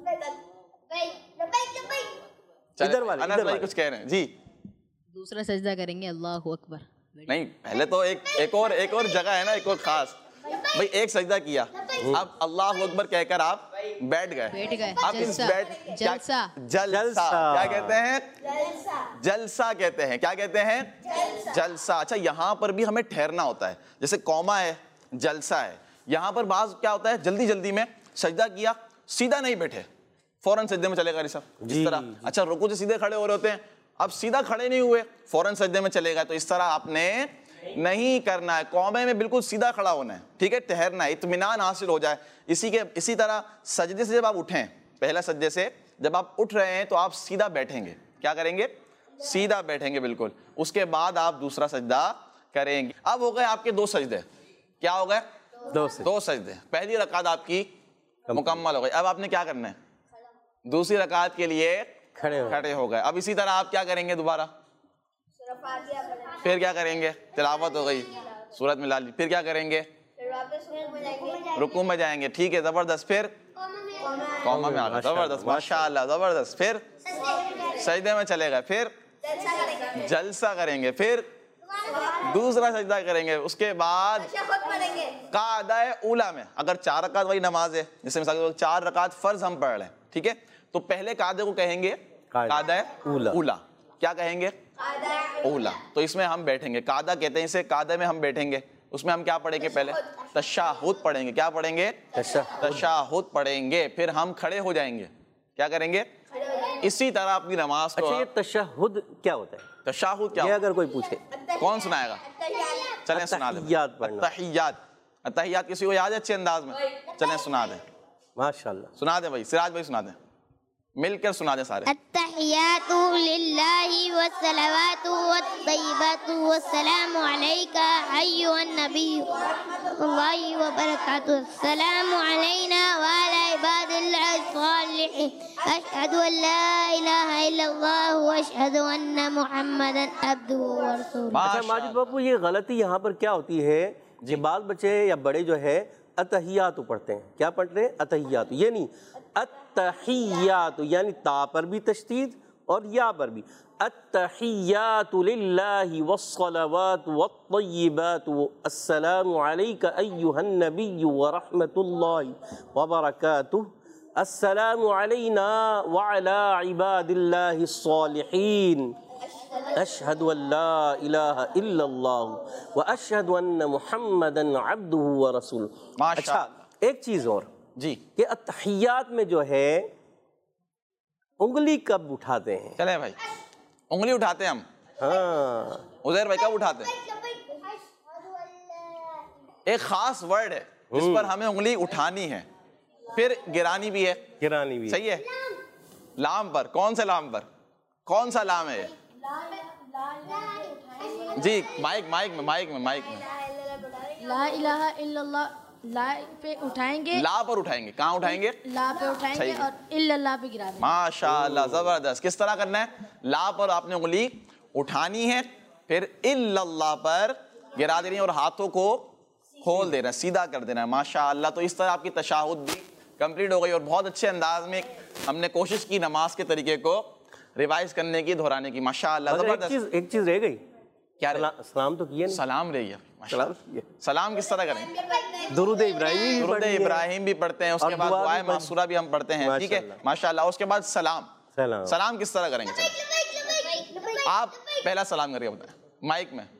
B: ادھر والے
C: انس بھائی کچھ کہہ رہے ہیں جی.
I: دوسرا سجدہ کریں گے اللہ اکبر.
C: نہیں پہلے تو ایک اور جگہ ہے نا, ایک اور خاص. بھئی ایک سجدہ کیا, اب اللہ اکبر کہہ کر آپ بیٹھ گئے. اب اس
I: جلسہ
C: کیا کہتے ہیں؟ جلسہ کہتے ہیں. کیا کہتے ہیں؟ جلسہ. اچھا یہاں پر بھی ہمیں ٹھہرنا ہوتا ہے, جیسے قومہ ہے, جلسہ ہے. یہاں پر بعض کیا ہوتا ہے, جلدی میں سجدہ کیا, سیدھا نہیں بیٹھے, فوراً سجدے میں چلے گا صاحب اس طرح. اچھا رکوع سے سیدھے کھڑے ہو رہے ہوتے ہیں, اب سیدھا کھڑے نہیں ہوئے, فوراً سجدے میں چلے گا, تو اس طرح آپ نے نہیں کرنا ہے. قومے میں بالکل سیدھا کھڑا ہونا ہے, ٹھیک ہے, ٹھہرنا ہے, اطمینان حاصل ہو جائے. اسی طرح سجدے سے جب آپ اٹھیں, پہلا سجدے سے جب آپ اٹھ رہے ہیں تو آپ سیدھا بیٹھیں گے. کیا کریں گے؟ سیدھا بیٹھیں گے بالکل. اس کے بعد آپ دوسرا سجدہ کریں گے. اب ہو گئے آپ کے 2 سجدے. کیا ہو گئے؟ 2 سجدے. پہلی رکعت آپ کی مکمل ہو گئی. اب آپ نے کیا کرنا ہے؟ دوسری رکعت کے لیے کھڑے ہو گئے. اب اسی طرح آپ کیا کریں گے دوبارہ؟ پھر کیا کریں گے؟ تلاوت ہو گئی, سورت میں لا لی. پھر کیا کریں گے؟ رکوع میں جائیں گے, ٹھیک ہے, زبردست. پھر قومہ میں آ گئے, زبردست, ماشاءاللہ, زبردست. پھر سجدے میں چلے گئے, پھر جلسہ کریں گے, پھر دوسرا سجدہ کریں گے. اس کے بعد قعدہ اولا میں, اگر 4 رکعت وہی نماز ہے, جیسے مثال 4 رکعت فرض ہم پڑھ رہے ہیں, ٹھیک ہے, تو پہلے قعدے کو کہیں گے قعدہ اولا. کیا کہیں گے؟ اولا. تو اس میں ہم بیٹھیں گے, قعدہ کہتے ہیں اسے, قعدہ میں ہم بیٹھیں گے. اس میں ہم کیا پڑھیں گے؟ پہلے تشہد پڑھیں گے. کیا پڑھیں گے؟ تشہد پڑھیں گے. پھر ہم کھڑے ہو جائیں گے. کیا کریں گے؟ اسی طرح اپنی نماز کو.
B: اچھا یہ تشہد کیا ہوتا ہے؟
C: تشہد کیا؟
B: یہ اگر کوئی پوچھے
C: کون سنائے گا؟ چلیں سنا دیں. اتحیات کسی کو یاد ہے اچھے انداز میں؟ چلیں سنا دیں.
B: ماشاءاللہ
C: سنا دیں بھائی, سراج بھائی سنا دیں, مل کر سنا دیں سارے.
D: التحیات للہ والصلوات والطیبات والسلام علیکہ ایھا النبی اللہ وبرکاتہ. السلام علینا وعلی عباد اللہ الصالحین. اشہد ان لا الہ الا اللہ واشہد ان محمدا عبدہ ورسولہ.
B: اچھا ماجد بابو یہ غلطی یہاں پر کیا ہوتی ہے کہ بعض بچے یا بڑے جو ہے اتحیات پڑھتے ہیں. کیا پڑھتے ہیں؟ اتحیات. یہ نہیں التحیات, یعنی تا پر بھی تشدید اور یا پر بھی. التحیات للہ والصلوات والطیبات السلام علیک ایھا النبی ورحمۃ اللہ وبرکاتہ. السلام علینا وعلی عباد اللہ الصالحین. اشہد ان لا الہ الا اللہ واشہد ان محمدا عبدہ ورسولہ. اچھا ایک چیز اور
C: جی,
B: کہ اتحیات میں جو ہے انگلی کب اٹھاتے ہیں؟
C: چلیں بھائی, انگلی اٹھاتے ہیں ہم.
B: ہاں
C: عزیر بھائی کب اٹھاتے ہیں؟ ایک خاص ورڈ ہے جس پر ہمیں انگلی اٹھانی ہے. پھر گرانی بھی ہے.
B: گرانی بھی
C: صحیح ہے. لام پر کون سے لام پر؟ کون سا لام ہے؟ جی مائک میں
J: لا الہ الا اللہ لا پہ اٹھائیں گے,
C: لا پر اٹھائیں گے. کہاں اٹھائیں گے؟
J: لا پہ اٹھائیں گے اور الا اللہ پہ گرا دیں گے.
C: ماشاء اللہ زبردست. کس طرح کرنا ہے؟ لا پر آپ نے انگلی اٹھانی ہے, پھر الا اللہ پر گرا دینی ہے اور ہاتھوں کو کھول دینا ہے, سیدھا کر دینا ہے. ماشاء اللہ. تو اس طرح آپ کی تشہد بھی کمپلیٹ ہو گئی اور بہت اچھے انداز میں ہم نے کوشش کی نماز کے طریقے کو ریوائز کرنے کی, دہرانے کی. ماشاء اللہ زبردست.
B: ایک چیز رہ گئی,
C: کیا
B: سلام تو کیا نہیں؟
C: سلام رہی ہے. سلام کس طرح کریں گے؟
B: درود ابراہیم,
C: درود ابراہیم بھی پڑھتے ہیں, اس کے بعد دعائے معصورہ بھی ہم پڑھتے ہیں. ٹھیک ہے ماشاء اللہ. اس کے بعد سلام کس طرح کریں گے؟ آپ پہلا سلام کر کے بتائیں مائک میں.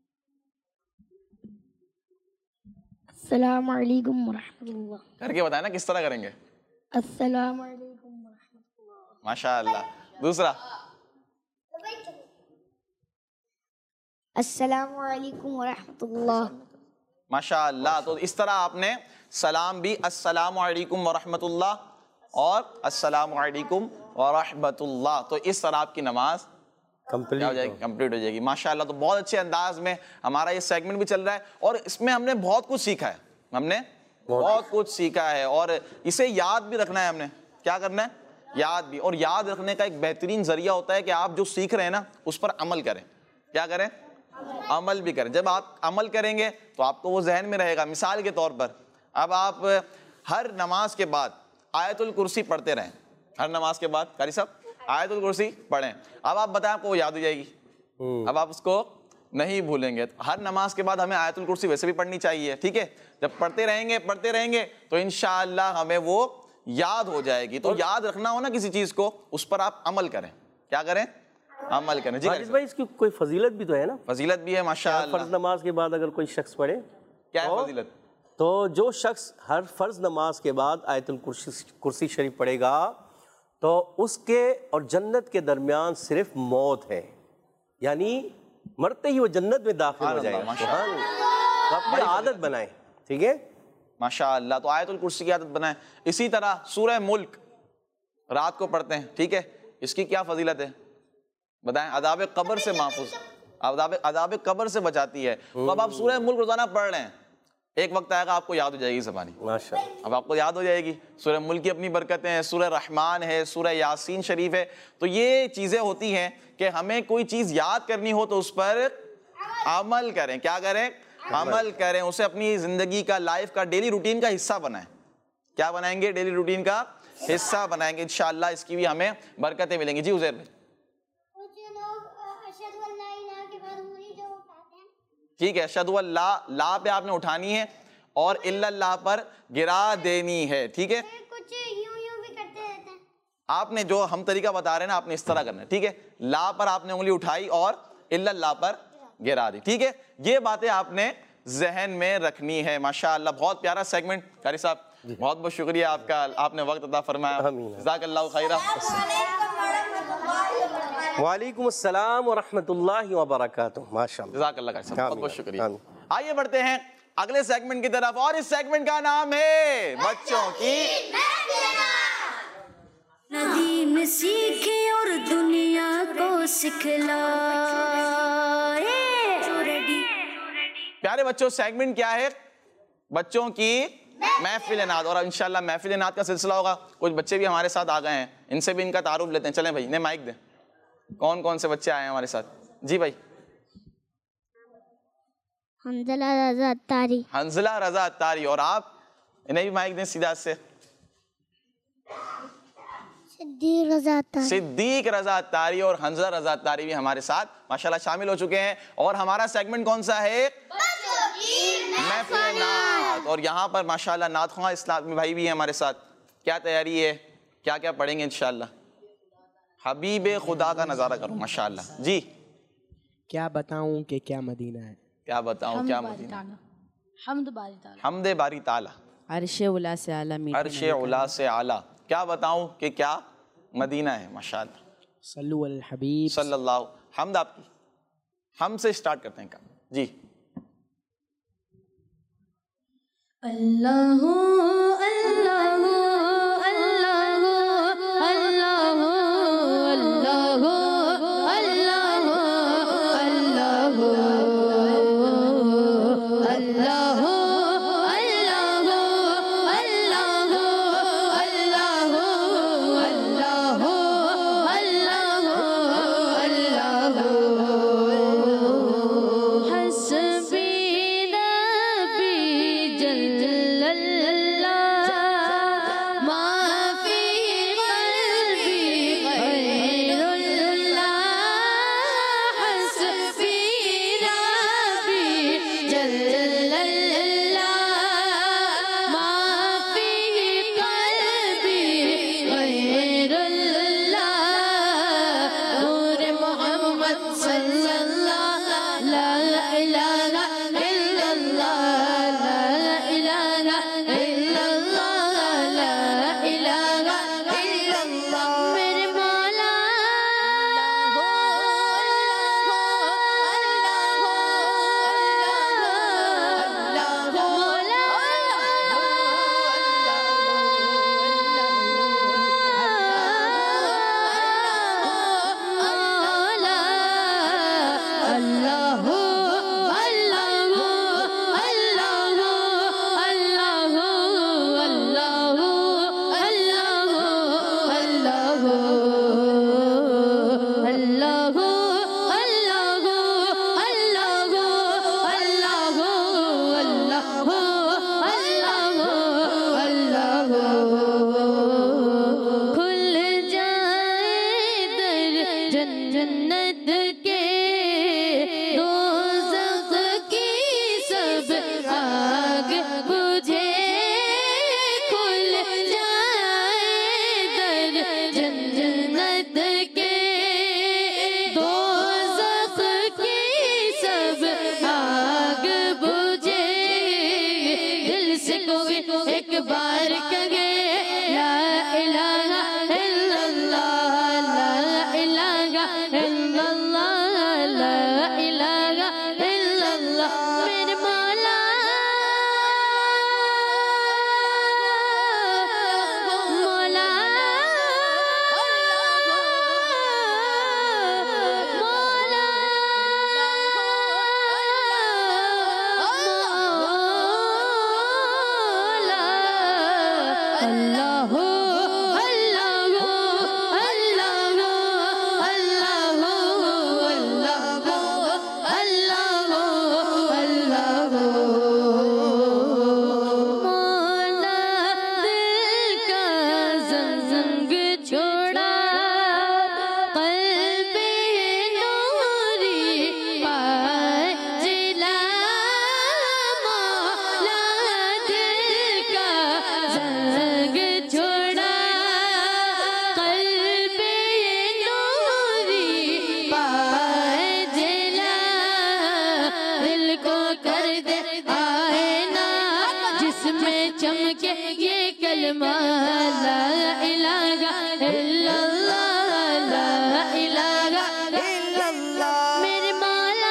J: السلام علیکم ورحمۃ اللہ
C: کر کے بتائیں نا کس طرح کریں گے.
J: السلام علیکم ورحمۃ اللہ.
C: ماشاء اللہ. دوسرا
F: السلام علیکم ورحمۃ اللہ.
C: ماشاء اللہ. تو اس طرح آپ نے سلام بھی السلام علیکم ورحمۃ اللہ اور السلام علیکم ورحمۃ اللہ. تو اس طرح آپ کی نماز کمپلیٹ ہو جائے گی. ماشاء اللہ. تو بہت اچھے انداز میں ہمارا یہ سیگمنٹ بھی چل رہا ہے اور اس میں ہم نے بہت کچھ سیکھا ہے. ہم نے بہت کچھ سیکھا ہے اور اسے یاد بھی رکھنا ہے. ہم نے کیا کرنا ہے؟ یاد بھی. اور یاد رکھنے کا ایک بہترین ذریعہ ہوتا ہے کہ آپ جو سیکھ رہے ہیں نا اس پر عمل کریں. کیا کریں؟ عمل بھی کریں. جب آپ عمل کریں گے تو آپ کو وہ ذہن میں رہے گا. مثال کے طور پر اب آپ ہر نماز کے بعد آیت الکرسی پڑھتے رہیں. ہر نماز کے بعد قاری صاحب آیت الکرسی پڑھیں. اب آپ بتائیں آپ کو وہ یاد ہو جائے گی. اب آپ اس کو نہیں بھولیں گے. ہر نماز کے بعد ہمیں آیت الکرسی ویسے بھی پڑھنی چاہیے. ٹھیک ہے. جب پڑھتے رہیں گے تو انشاءاللہ ہمیں وہ یاد ہو جائے گی. تو یاد رکھنا ہو نا کسی چیز کو, اس پر آپ عمل کریں. کیا کریں؟ عمل کریں. جی
B: بھائی اس کی کوئی فضیلت بھی تو ہے نا؟
C: فضیلت بھی ہے ماشاء اللہ.
B: فرض نماز کے بعد اگر کوئی شخص پڑھے,
C: کیا ہے فضیلت؟
B: تو جو شخص ہر فرض نماز کے بعد آیت الکرسی شریف پڑھے گا تو اس کے اور جنت کے درمیان صرف موت ہے, یعنی مرتے ہی وہ جنت میں داخل ہو جائے گا. تو اپنی عادت بنائیں. ٹھیک ہے
C: ماشاء اللہ. تو آیت الکرسی کی عادت بنائیں. اسی طرح سورہ ملک رات کو پڑھتے ہیں. ٹھیک ہے. اس کی کیا فضیلت ہے بتائیں؟ عذاب قبر سے محفوظ, عذاب قبر سے بچاتی ہے. تو اب آپ سورہ ملک روزانہ پڑھ رہے ہیں, ایک وقت آئے گا آپ کو یاد ہو جائے گی زبانی.
B: ماشاءاللہ.
C: اب آپ کو یاد ہو جائے گی. سورہ ملک کی اپنی برکتیں ہیں, سورہ رحمان ہے, سورہ یاسین شریف ہے. تو یہ چیزیں ہوتی ہیں کہ ہمیں کوئی چیز یاد کرنی ہو تو اس پر عمل کریں. کیا کریں؟ عمل کریں. اسے اپنی زندگی کا, لائف کا, ڈیلی روٹین کا حصہ بنائیں. کیا بنائیں گے؟ ڈیلی روٹین کا حصہ بنائیں گے. انشاءاللہ اس کی بھی ہمیں برکتیں ملیں گی. جی عزیر بھائی. ٹھیک ہے. اشہدو اللہ, لا پہ آپ نے اٹھانی ہے اور الا اللہ پر گرا دینی ہے. ٹھیک ہے.
F: کچھ یوں بھی کرتے رہتے ہیں.
C: آپ نے جو ہم طریقہ بتا رہے ہیں نا, آپ نے اس طرح کرنا ہے. ٹھیک ہے. لا پر آپ نے انگلی اٹھائی اور الا اللہ پر گرا دی. ٹھیک ہے. یہ باتیں آپ نے ذہن میں رکھنی ہے. ماشاءاللہ بہت پیارا سیگمنٹ. قاری صاحب بہت بہت شکریہ آپ کا, آپ نے وقت عطا فرمایا. جزاک اللہ خیرہ.
B: وعلیکم السلام ورحمۃ اللہ وبرکاتہ. ماشاءاللہ.
C: جزاک اللہ خیر. بہت بہت شکریہ. آئیے بڑھتے ہیں اگلے سیگمنٹ کی طرف, اور اس سیگمنٹ کا نام ہے بچوں کی
A: ندیم سیکھے اور دنیا کو سکھلائے.
C: پیارے بچوں, سیگمنٹ کیا ہے؟ بچوں کی محفل نعت. اور انشاءاللہ محفل نعت کا سلسلہ ہوگا. کچھ بچے بھی ہمارے ساتھ آ گئے ہیں, ان سے بھی ان کا تعارف لیتے ہیں. چلیں بھائی, انہیں مائک دیں. کون کون سے بچے آئے ہیں ہمارے ساتھ؟ جی بھائی.
D: حنزلہ رضا اتاری.
C: حنزلہ رضا اتاری. اور آپ انہیں بھی مائک دیں سیدھا سے.
D: صدیق رضا اتاری.
C: صدیق رضا اتاری اور حنزلہ رضا اتاری بھی ہمارے ساتھ ماشاءاللہ شامل ہو چکے ہیں. اور ہمارا سیگمنٹ کون سا ہے؟ محفل نعت. اور یہاں پر ماشاءاللہ نعت خواں اسلامی بھائی بھی ہیں ہمارے ساتھ. کیا تیاری ہے؟ کیا کیا پڑھیں گے انشاءاللہ؟ حبیب خدا کا نظارہ کروں. ماشاءاللہ. جی.
H: کیا بتاؤں کہ کیا مدینہ ہے.
C: کیا بتاؤں کیا مدینہ.
J: حمد باری تعالی.
C: حمد باری تعالی.
I: عرش اولا سے اعلیٰ.
C: عرش اولا سے اعلیٰ. کیا بتاؤں کہ کیا مدینہ ہے. ماشاءاللہ.
H: صلو علی الحبیب
C: صلی اللہ. حمد آپ کی, ہم سے سٹارٹ کرتے ہیں کام. جی.
A: اللہ اللہ
G: کلمہ لا الہ الا اللہ لا الہ الا اللہ میرے مولا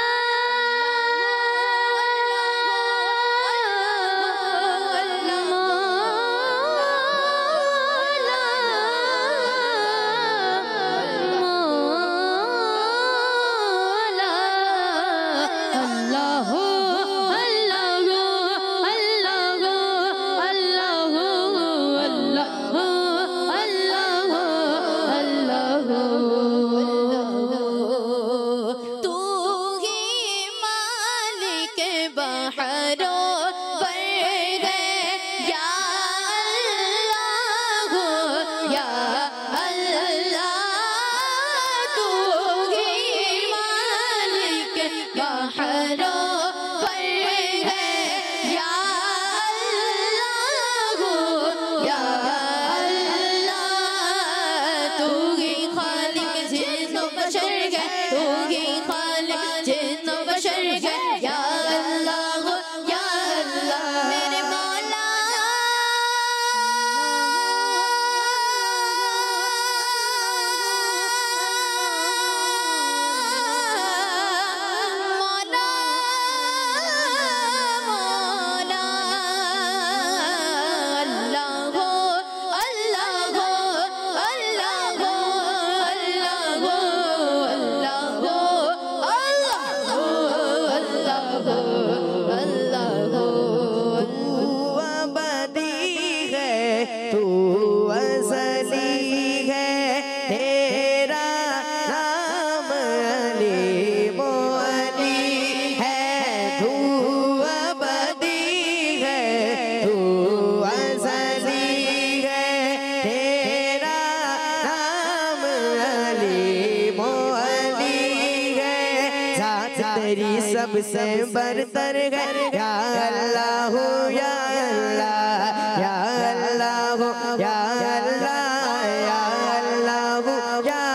K: سب سے برتر ہے یا اللہ یا اللہ یا اللہ یا اللہ یا اللہ یا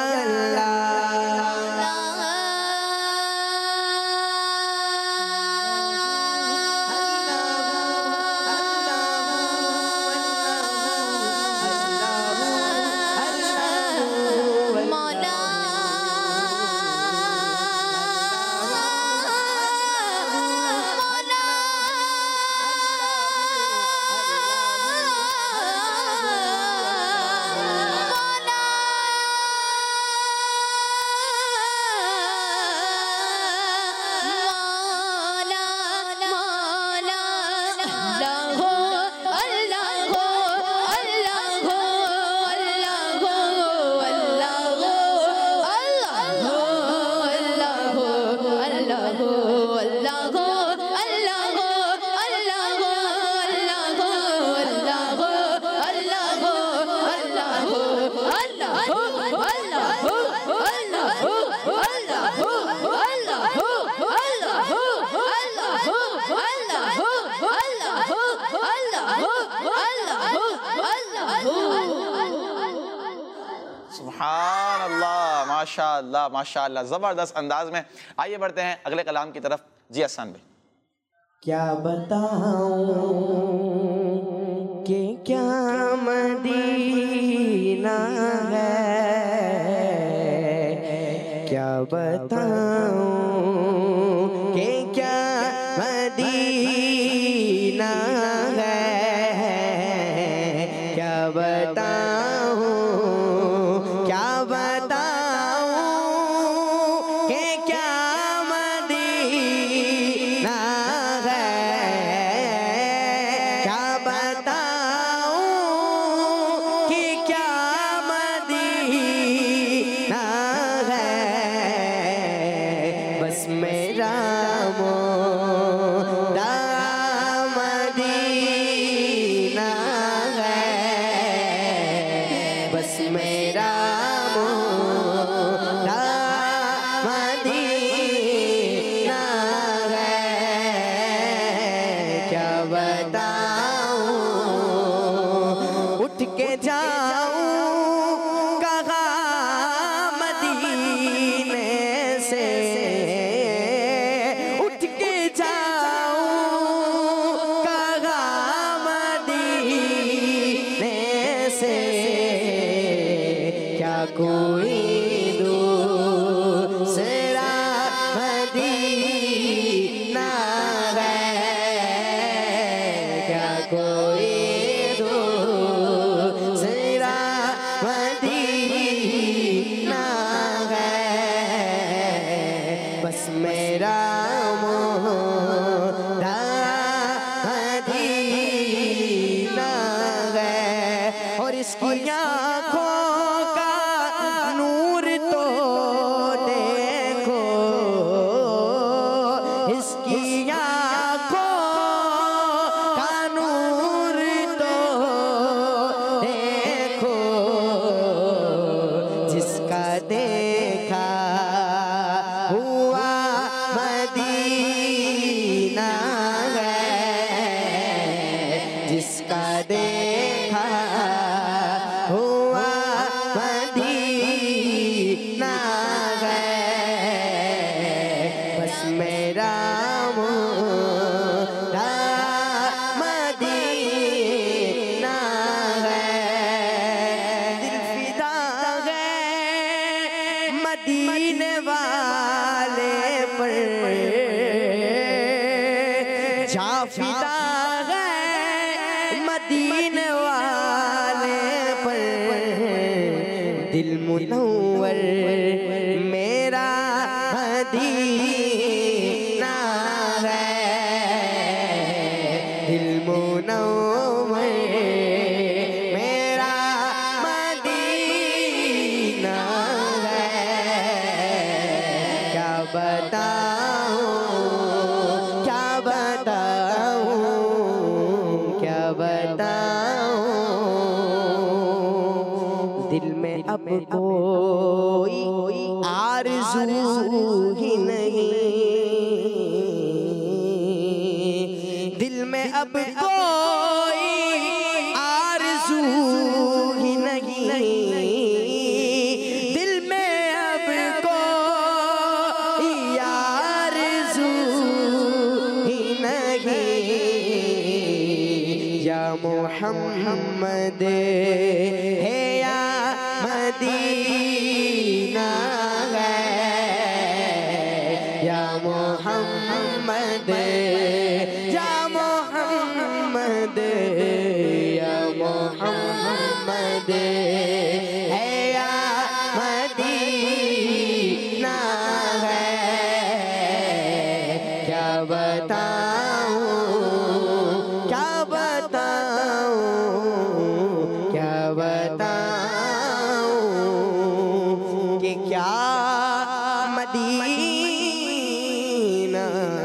C: سبحان اللہ، ماشاء اللہ ماشاء اللہ، زبردست انداز میں۔ آئیے بڑھتے ہیں اگلے کلام کی طرف۔ جی احسان بھائی۔
K: کیا بتاؤں کہ کیا مدینہ ہے، کیا بتاؤں کہ کیا مدینہ ہے، کیا بتاؤں کیا بتاؤں کہ کیا مدینہ ہے، کیا بتاؤں کہ کیا مدینہ ہے، بس میرا مولا مدینہ ہے، بس میرا اٹھ کے جاؤں کہاں مدینے سے، اٹھ کے جاؤں کہاں مدینے کیا کوئی دوسرا مدینہ ہے، کیا کوئی دوسرا مدینہ ہے، بس میرا مدینہ ہے، اور اس کی آنکھوں کا نور تو دیکھو، اس کی آنکھوں کا نور تو دیکھو، جس کا دیکھا ہوا مدینہ ہے، جس کا دیکھا ہوا مدینہ ہے، بس میرا مدینہ ہے، دل فدا ہے مدینے والے پر، جا فدا ہے مدینے والے پر، دل منور میرا مدینہ ہے، دل منور میرا مدینہ ہے، کیا بتاؤں کیا بتاؤں کیا بتاؤں، دل میں اب کوئی آرزو ہی نہیں، دل میں اب کوئی آرزو ہی نہیں، دل میں اب کوئی آرزو ہی نہیں، یا محمد ہے یا مدینہ ہے، یا محمد یا محمد یا محمد ہے یا مدینہ ہے، کیا بتاؤں کیا بتاؤں کیا بتاؤں کہ کیا مدینہ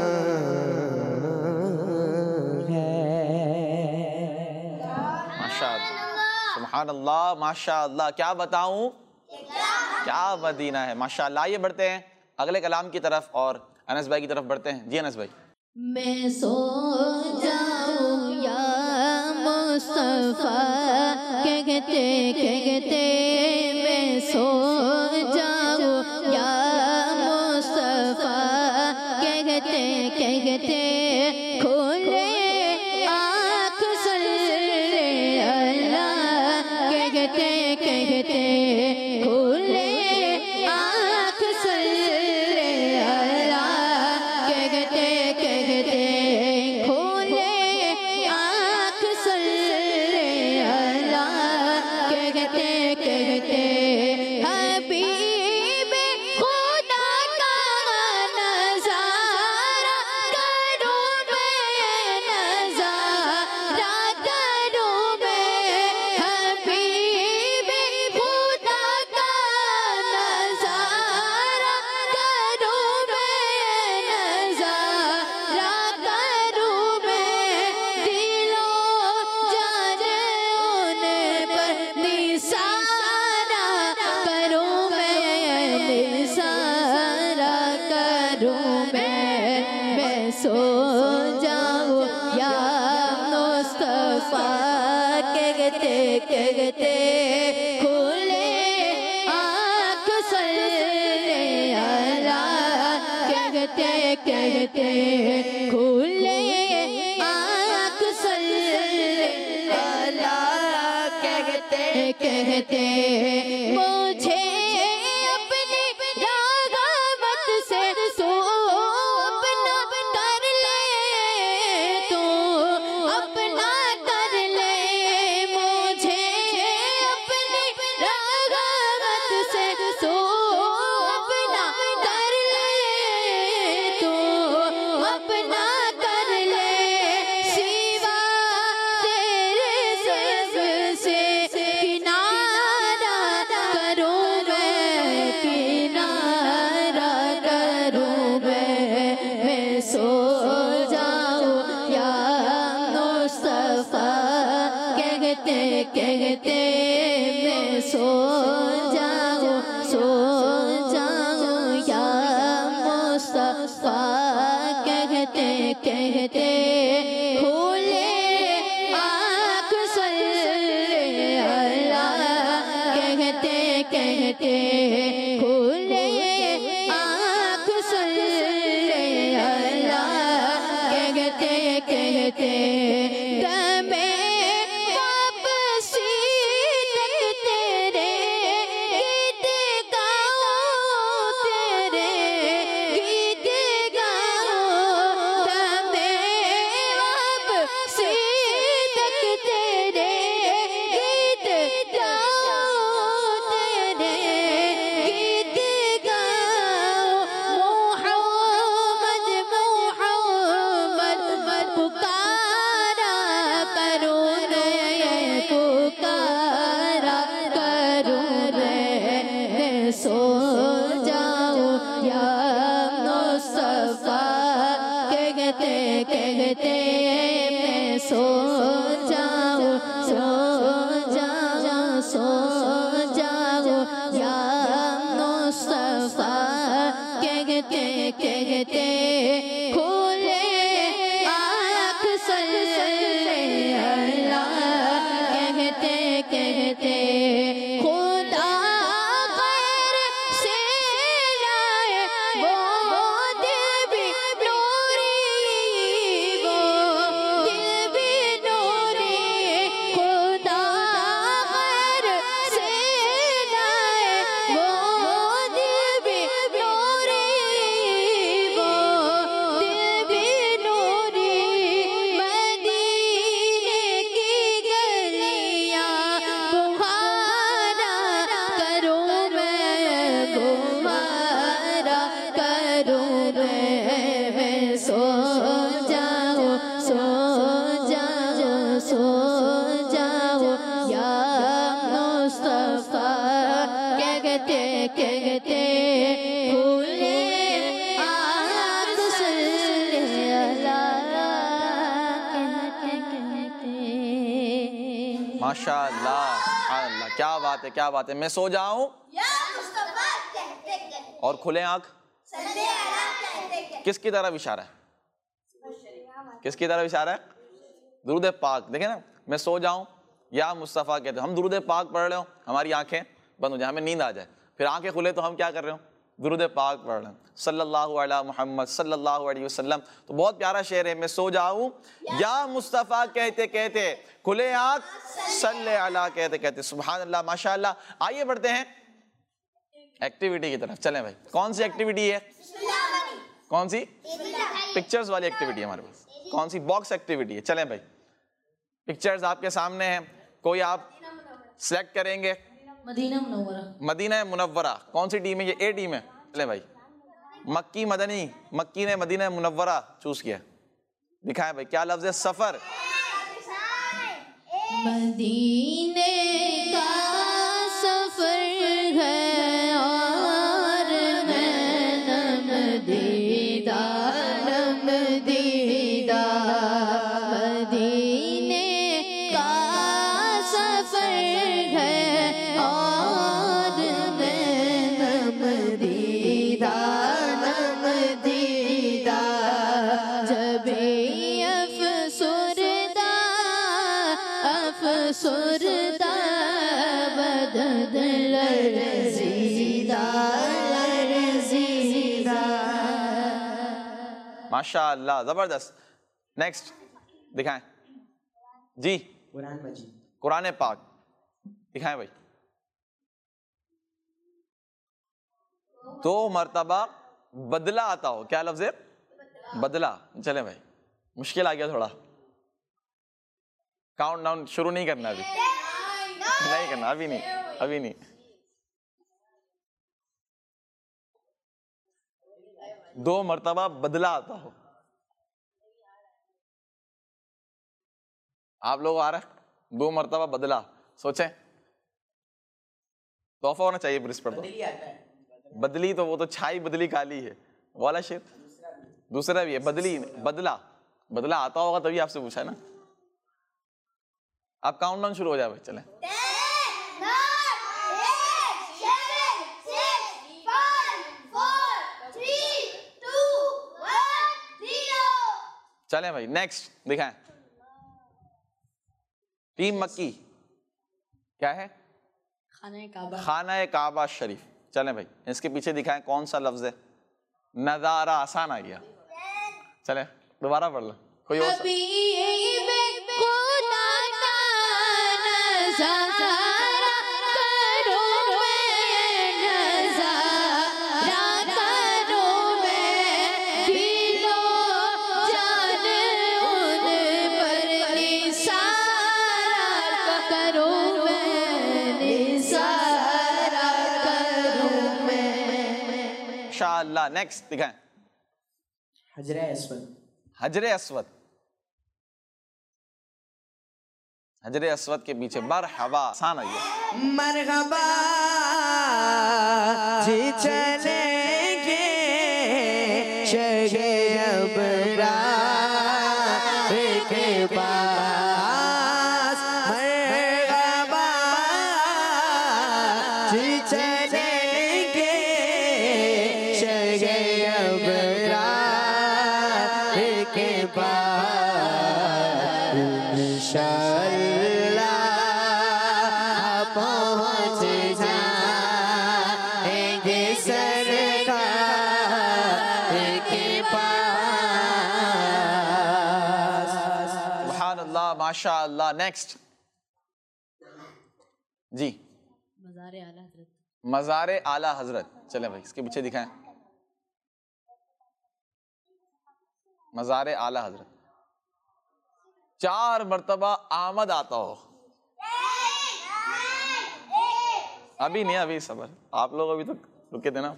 C: سبحان اللہ، ماشاء اللہ، کیا بتاؤں کیا مدینہ ہے، ماشاء اللہ۔ آئیے بڑھتے ہیں اگلے کلام کی طرف اور انس بھائی کی طرف بڑھتے ہیں۔ جی انس بھائی۔
G: میں سو جاؤں یا مصطفیٰ کہتے کہتے، میں سو جاؤں یا مصطفیٰ کہتے کہتے، کھولے آنکھ صلی اللہ کہتے کہتے، کھولے آنکھ صلی اللہ کہتے کہتے، کھولے آنکھ صلی اللہ کہتے کہتے، حبیب خدا کا نظارہ کروں میں، نظارہ کروں میں، حبیب خدا کا نظارہ کروں میں، نظارہ کروں میں، دلوں جانے ان پر نثارہ کروں میں، نثارہ کروں میں سو جاؤں یا مصطفیٰ کہتے کہتے، کھولے آنکھ صلی اللہ کہتے کہتے، کھولے آنکھ صلی اللہ کہتے کہتے، مجھے کہتے کھلے آنکھ سن لے اللہ کہتے کہتے دمے واپسی تک تیرے گیت گاؤں تیرے گیت گاؤں دمے واپسی تک تیرے گیت گاؤں تیرے گیت گاؤں محمد محمد پکارا کروں رے پکارا کروں رے میں سو جاؤں یا مصطفیٰ کہتے کہتے میں سو جاؤں یا مصطفیٰ کہتے کہتے کھلے آنکھ سن لے اللہ کہتے کہتے خدا غیر سے لائے وہ دل بھی نوری وہ دل بھی نوری خدا غیر سے لائے وہ دل بھی نوری وہ دل بھی نوری مدینے کی گلیاں بخارا کروں میں گمارا کروں میں سو جاؤں یا مصطفیٰ کہتے کہتے کھلے آنکھ سن لے اللہ کہتے کہتے
C: ماشاء اللہ سبحان اللہ، کیا بات ہے کیا بات ہے. میں سو جاؤں اور کھلے آنکھ کس کی طرف اشارہ ہے؟ کس کی طرف اشارہ ہے؟ درود پاک. دیکھیں نا، میں سو جاؤں یا مصطفیٰ کہتے ہیں. ہم درود پاک پڑھ رہے ہوں، ہماری آنکھیں بند ہو جائیں، ہمیں نیند آ جائے، پھر آنکھیں کھلے تو ہم کیا کر رہے ہوں؟ درود پاک پڑھ رہے ہیں صلی اللہ علیہ محمد صلی اللہ علیہ وسلم. تو بہت پیارا شعر ہے. میں سو جاؤں یا مصطفیٰ کہتے کہتے کھلے آنکھ صلی اللہ کہتے کہتے. سبحان اللہ ماشاء اللہ. آئیے بڑھتے ہیں ایکٹیویٹی کی طرف. چلیں بھائی، کون سی ایکٹیویٹی ہے؟ کون سی؟ پکچرز والی ایکٹیویٹی ہے ہمارے پاس. کون سی؟ باکس ایکٹیویٹی ہے. چلیں بھائی، پکچرز آپ کے سامنے ہیں، کوئی آپ سلیکٹ کریں گے.
J: مدینہ منورہ.
C: مدینہ منورہ کون سی ٹیم ہے؟ یہ اے ٹیم ہے. چلیں بھائی، مکی مدنی، مکی نے مدینہ منورہ چوز کیا. دکھائیں بھائی کیا لفظ ہے؟ سفر.
G: مدینے کا سفر ہے اور میں نم دیدہ مدینے کا سفر ہے اور میں نم دیدہ جب افسردہ بدن لرزیدہ.
C: ماشاء اللہ زبردست. نیکسٹ دکھائیں جی.
K: قرآن مجید.
C: قرآن پاک دکھائیں بھائی. 2 مرتبہ بدلہ آتا ہو. کیا لفظ ہے؟ بدلہ. چلیں بھائی، مشکل آ گیا تھوڑا. کاؤنٹ ڈاؤن شروع نہیں کرنا ابھی، نہیں کرنا ابھی نہیں، ابھی نہیں. 2 مرتبہ بدلہ آتا ہو. آپ لوگ آ رہا ہے 2 مرتبہ بدلہ. سوچیں، تحفہ ہونا چاہیے پھر اس پر. تو بدلی تو وہ تو چھائی بدلی کالی ہے والا شیر. دوسرا بھی ہے بدلی، بدلہ. بدلہ آتا ہوگا تبھی آپ سے پوچھا ہے نا. آپ کاؤنٹ ڈاؤن شروع ہو جائے بھائی. چلیں
F: 10 9 8 7 6 5 4 3 2 1 0.
C: چلیں بھائی نیکسٹ دکھائیں. ٹیم مکی کیا ہے؟ خانہ کعبہ شریف. چلیں بھائی اس کے پیچھے دکھائیں کون سا لفظ ہے. نظارہ, آسان آ گیا. چلیں دوبارہ پڑھ لیں. کوئی اور انشاءاللہ. نیکسٹ دکھائیں.
K: حجر اسود.
C: حجر اسود. حجر اسود کے پیچھے مرحبا, آسان آئیے.
K: مرحبا جی چلیں گے شہر ابرار کے پاس. مرحبا جی چلیں گے شہر ابرار کے پاس. انشاءاللہ پہنچ جائیں گے سرکار کے پاس.
C: سبحان اللہ, ماشاء اللہ. نیکسٹ جی.
I: مزار اعلیٰ حضرت.
C: مزار اعلیٰ حضرت. چلیں بھائی اس کے پیچھے دکھائیں. مزار اعلیٰ حضرت. 4 مرتبہ آمد آتا ہو. ابھی نہیں, ابھی صبر, آپ لوگ ابھی تو رکے تھے نا.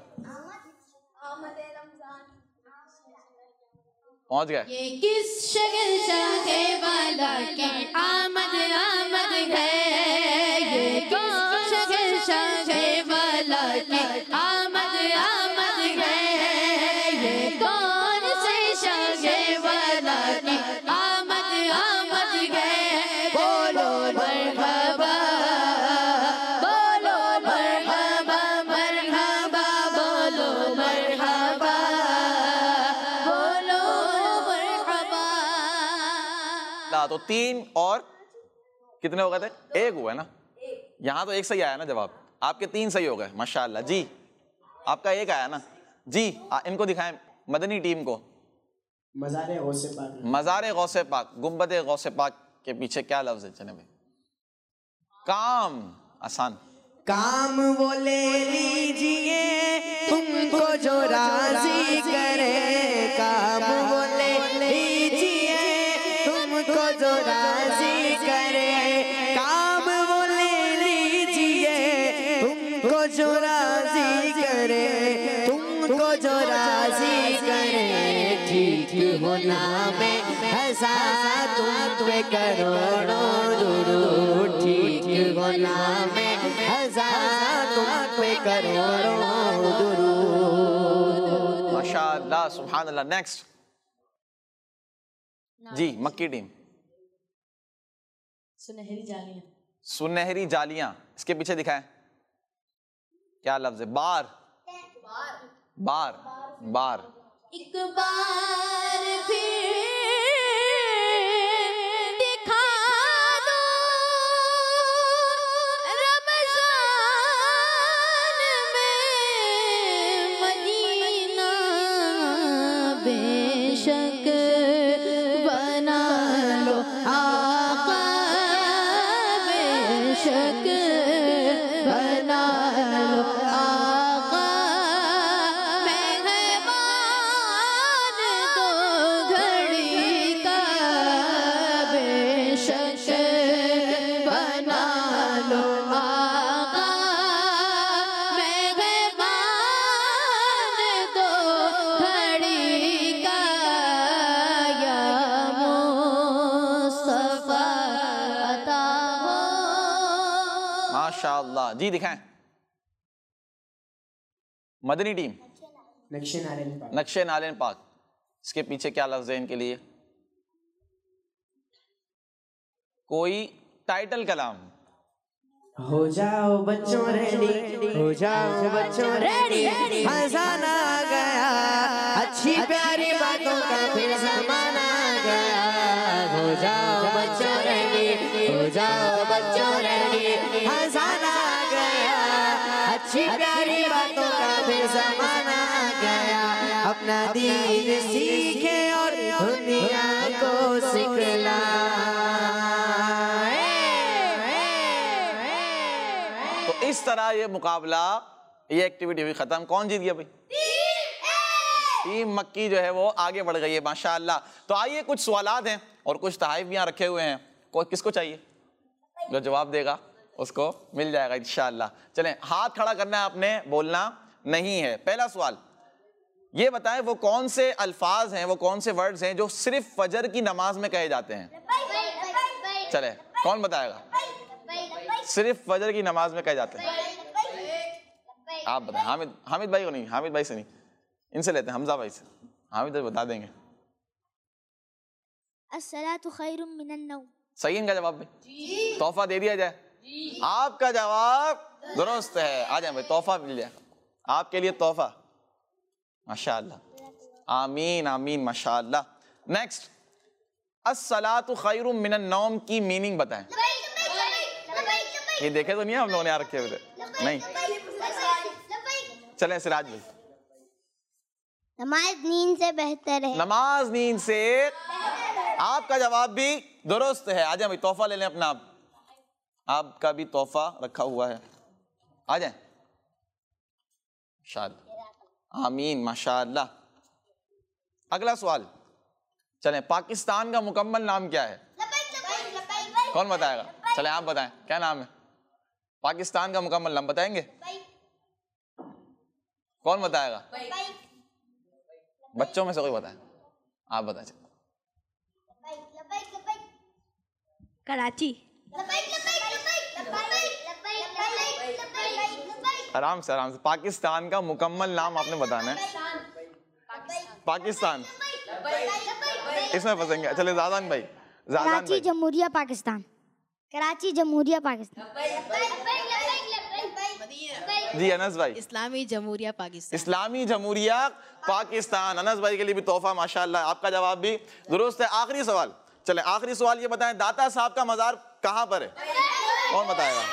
C: پہنچ گئے.
G: یہ کس شکل شاہ والا کی آمد آمد ہے. یہ کس شکل شاہ والا کی آمد آمد ہے. یہ کون سے شاہ والا کی آمد آمد ہے. بولو مرحبا, بولو مرحبا, مرحبا بولو مرحبا, بولو مرحبا.
C: تو 3 اور کتنے ہو گئے تھے؟ 1 ہوا ہے نا. یہاں تو 1 صحیح آیا نا جواب. آپ کے 3 صحیح ہو گئے ماشاءاللہ. جی آپ کا 1 آیا نا. جی ان کو دکھائیں, مدنی ٹیم کو.
H: مزار غوث پاک.
C: مزار غوث پاک, گنبد غوث پاک کے پیچھے کیا لفظ ہے؟ چلیں بھائی. کام, آسان.
K: کام وہ لے لیجئے تم کو جو راضی کرے. کام وہ لے لیجئے تم کو جو راضی کرے. کام وہ لے لیجئے تم کو جو راضی کرے. تم کو جو راضی کرے. ٹھیک ہونا میں ہزار تم پہ کروڑوں درود. ٹھیک ہونا میں ہزار تم پہ کروڑوں درود.
C: ماشاءاللہ, سبحان اللہ. نیکسٹ جی مکی ٹیم.
I: سنہری جالیاں.
C: سنہری جالیاں. اس کے پیچھے دکھائیں کیا لفظ ہے؟ بار. بار, بار.
G: ایک بار پھر دکھا دو رمضان میں مدینہ. بے شک بنا لو آقا, بے شک بنا لو آقا.
C: ماشاءاللہ. جی دکھائیں مدنی ٹیم.
H: نقش نالین پاک.
C: نقش نالین پاک. اس کے پیچھے کیا لفظ ہے ان کے لیے؟ کوئی ٹائٹل کلام.
K: ہو جاؤ بچوں ریڈی, ہو جاؤ بچوں ریڈی, خزانہ آ گیا, اچھی پیاری باتوں کا پھر زمانہ آ گیا. ہو جاؤ بچوں ریڈی, ہو جاؤ بچوں ریڈی, خزانہ آ گیا. اچھی پیاری باتوں کا پھر زمانہ آ گیا اپنا دین سیکھے اور دنیا کو سکھلائے.
C: تو اس طرح یہ مقابلہ یہ ایکٹیویٹی ہوئی ختم. کون جیت گیا بھائی؟ ٹیم مکی جو ہے وہ آگے بڑھ گئی ہے ماشاءاللہ. تو آئیے کچھ سوالات ہیں اور کچھ تحائف بھی یہاں رکھے ہوئے ہیں. کس کو چاہیے؟ جو جواب دے گا اس کو مل جائے گا انشاءاللہ. چلیں ہاتھ کھڑا کرنا ہے آپ نے, بولنا نہیں ہے. پہلا سوال یہ بتائیں وہ کون سے الفاظ ہیں, وہ کون سے ورڈز ہیں جو صرف فجر کی نماز میں کہے جاتے ہیں؟ چلیں کون بتائے گا؟ صرف فجر کی نماز میں کہے جاتے ہیں. آپ بتائیں. حامد بھائی کو نہیں, حامد بھائی سے نہیں, ان سے لیتے ہیں, حمزہ بھائی سے. حامد بھائی بتا دیں گے.
D: الصلاۃ خیر من النوم.
C: صحیح ان کا جواب بھائی؟ تحفہ دے دیا جائے. آپ کا جواب درست ہے. آ جائیں بھائی, تحفہ مل جائے آپ کے لیے, تحفہ. ماشاءاللہ, آمین آمین ماشاءاللہ. نیکسٹ, الصلاۃ خیر من النوم کی میننگ بتائیں. یہ دیکھے تو نہیں ہم لوگوں نے یہاں رکھے ہوئے تھے؟ نہیں. چلیں سراج بھائی.
F: نماز نیند سے بہتر ہے.
C: نماز نیند سے. آپ کا جواب بھی درست ہے. آ جائیں بھائی, تحفہ لے لیں اپنا. آپ کا بھی تحفہ رکھا ہوا ہے. آ جائیں. آمین ماشاءاللہ. اگلا سوال. چلیں پاکستان کا مکمل نام کیا ہے؟ کون بتائے گا؟ چلیں آپ بتائیں کیا نام ہے پاکستان کا مکمل نام, بتائیں گے؟ کون بتائے گا؟ بچوں میں سے کوئی بتائیں. آپ بتائیں.
J: کراچی.
C: آرام سے آرام سے. پاکستان کا مکمل نام آپ نے بتانا ہے. پاکستان اس میں پھنسیں گے. چلے زادان بھائی.
J: کراچی جمہوریہ پاکستان. کراچی جمہوریہ پاکستان.
C: جی انس بھائی.
I: اسلامی جمہوریہ پاکستان.
C: اسلامی جمہوریہ پاکستان. انس بھائی کے لیے بھی تحفہ ماشاءاللہ. آپ کا جواب بھی درست ہے. آخری سوال. چلیں آخری سوال یہ بتائیں, داتا صاحب کا مزار کہاں پر ہے؟ کون بتائے گا؟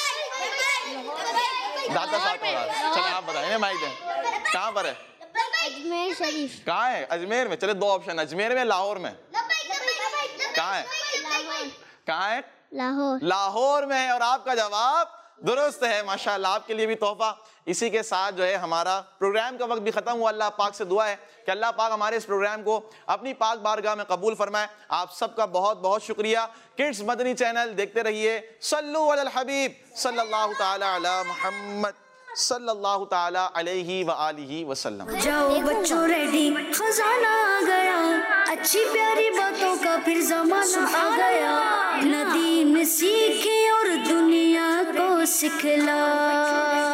C: داتا صاحب کا مزار. چلیں آپ بتائیں, مائک دیں. کہاں پر ہے؟
J: اجمیر شریف.
C: کہاں ہے؟ اجمیر میں. چلے دو آپشن, اجمیر میں, لاہور میں. کہاں ہے؟ کہاں ہے؟
J: لاہور.
C: لاہور میں ہے. اور آپ کا جواب درست ہے ماشاءاللہ. آپ کے لیے بھی تحفہ. اسی کے ساتھ جو ہے ہمارا پروگرام کا وقت بھی ختم ہوا. اللہ پاک سے دعا ہے کہ اللہ پاک ہمارے اس پروگرام کو اپنی پاک بارگاہ میں قبول فرمائے. آپ سب کا بہت بہت شکریہ. کڈز مدنی چینل دیکھتے رہیے. صلو علی الحبیب صلی اللہ تعالی علی محمد صلی اللہ تعالی علیہ وآلہ وسلم.
A: جاؤ بچوں ریڈی, خزانہ آ گیا, اچھی پیاری باتوں کا پھر زمانہ آ گیا. ندیم سیکھے اور دنیا کو سکھلا.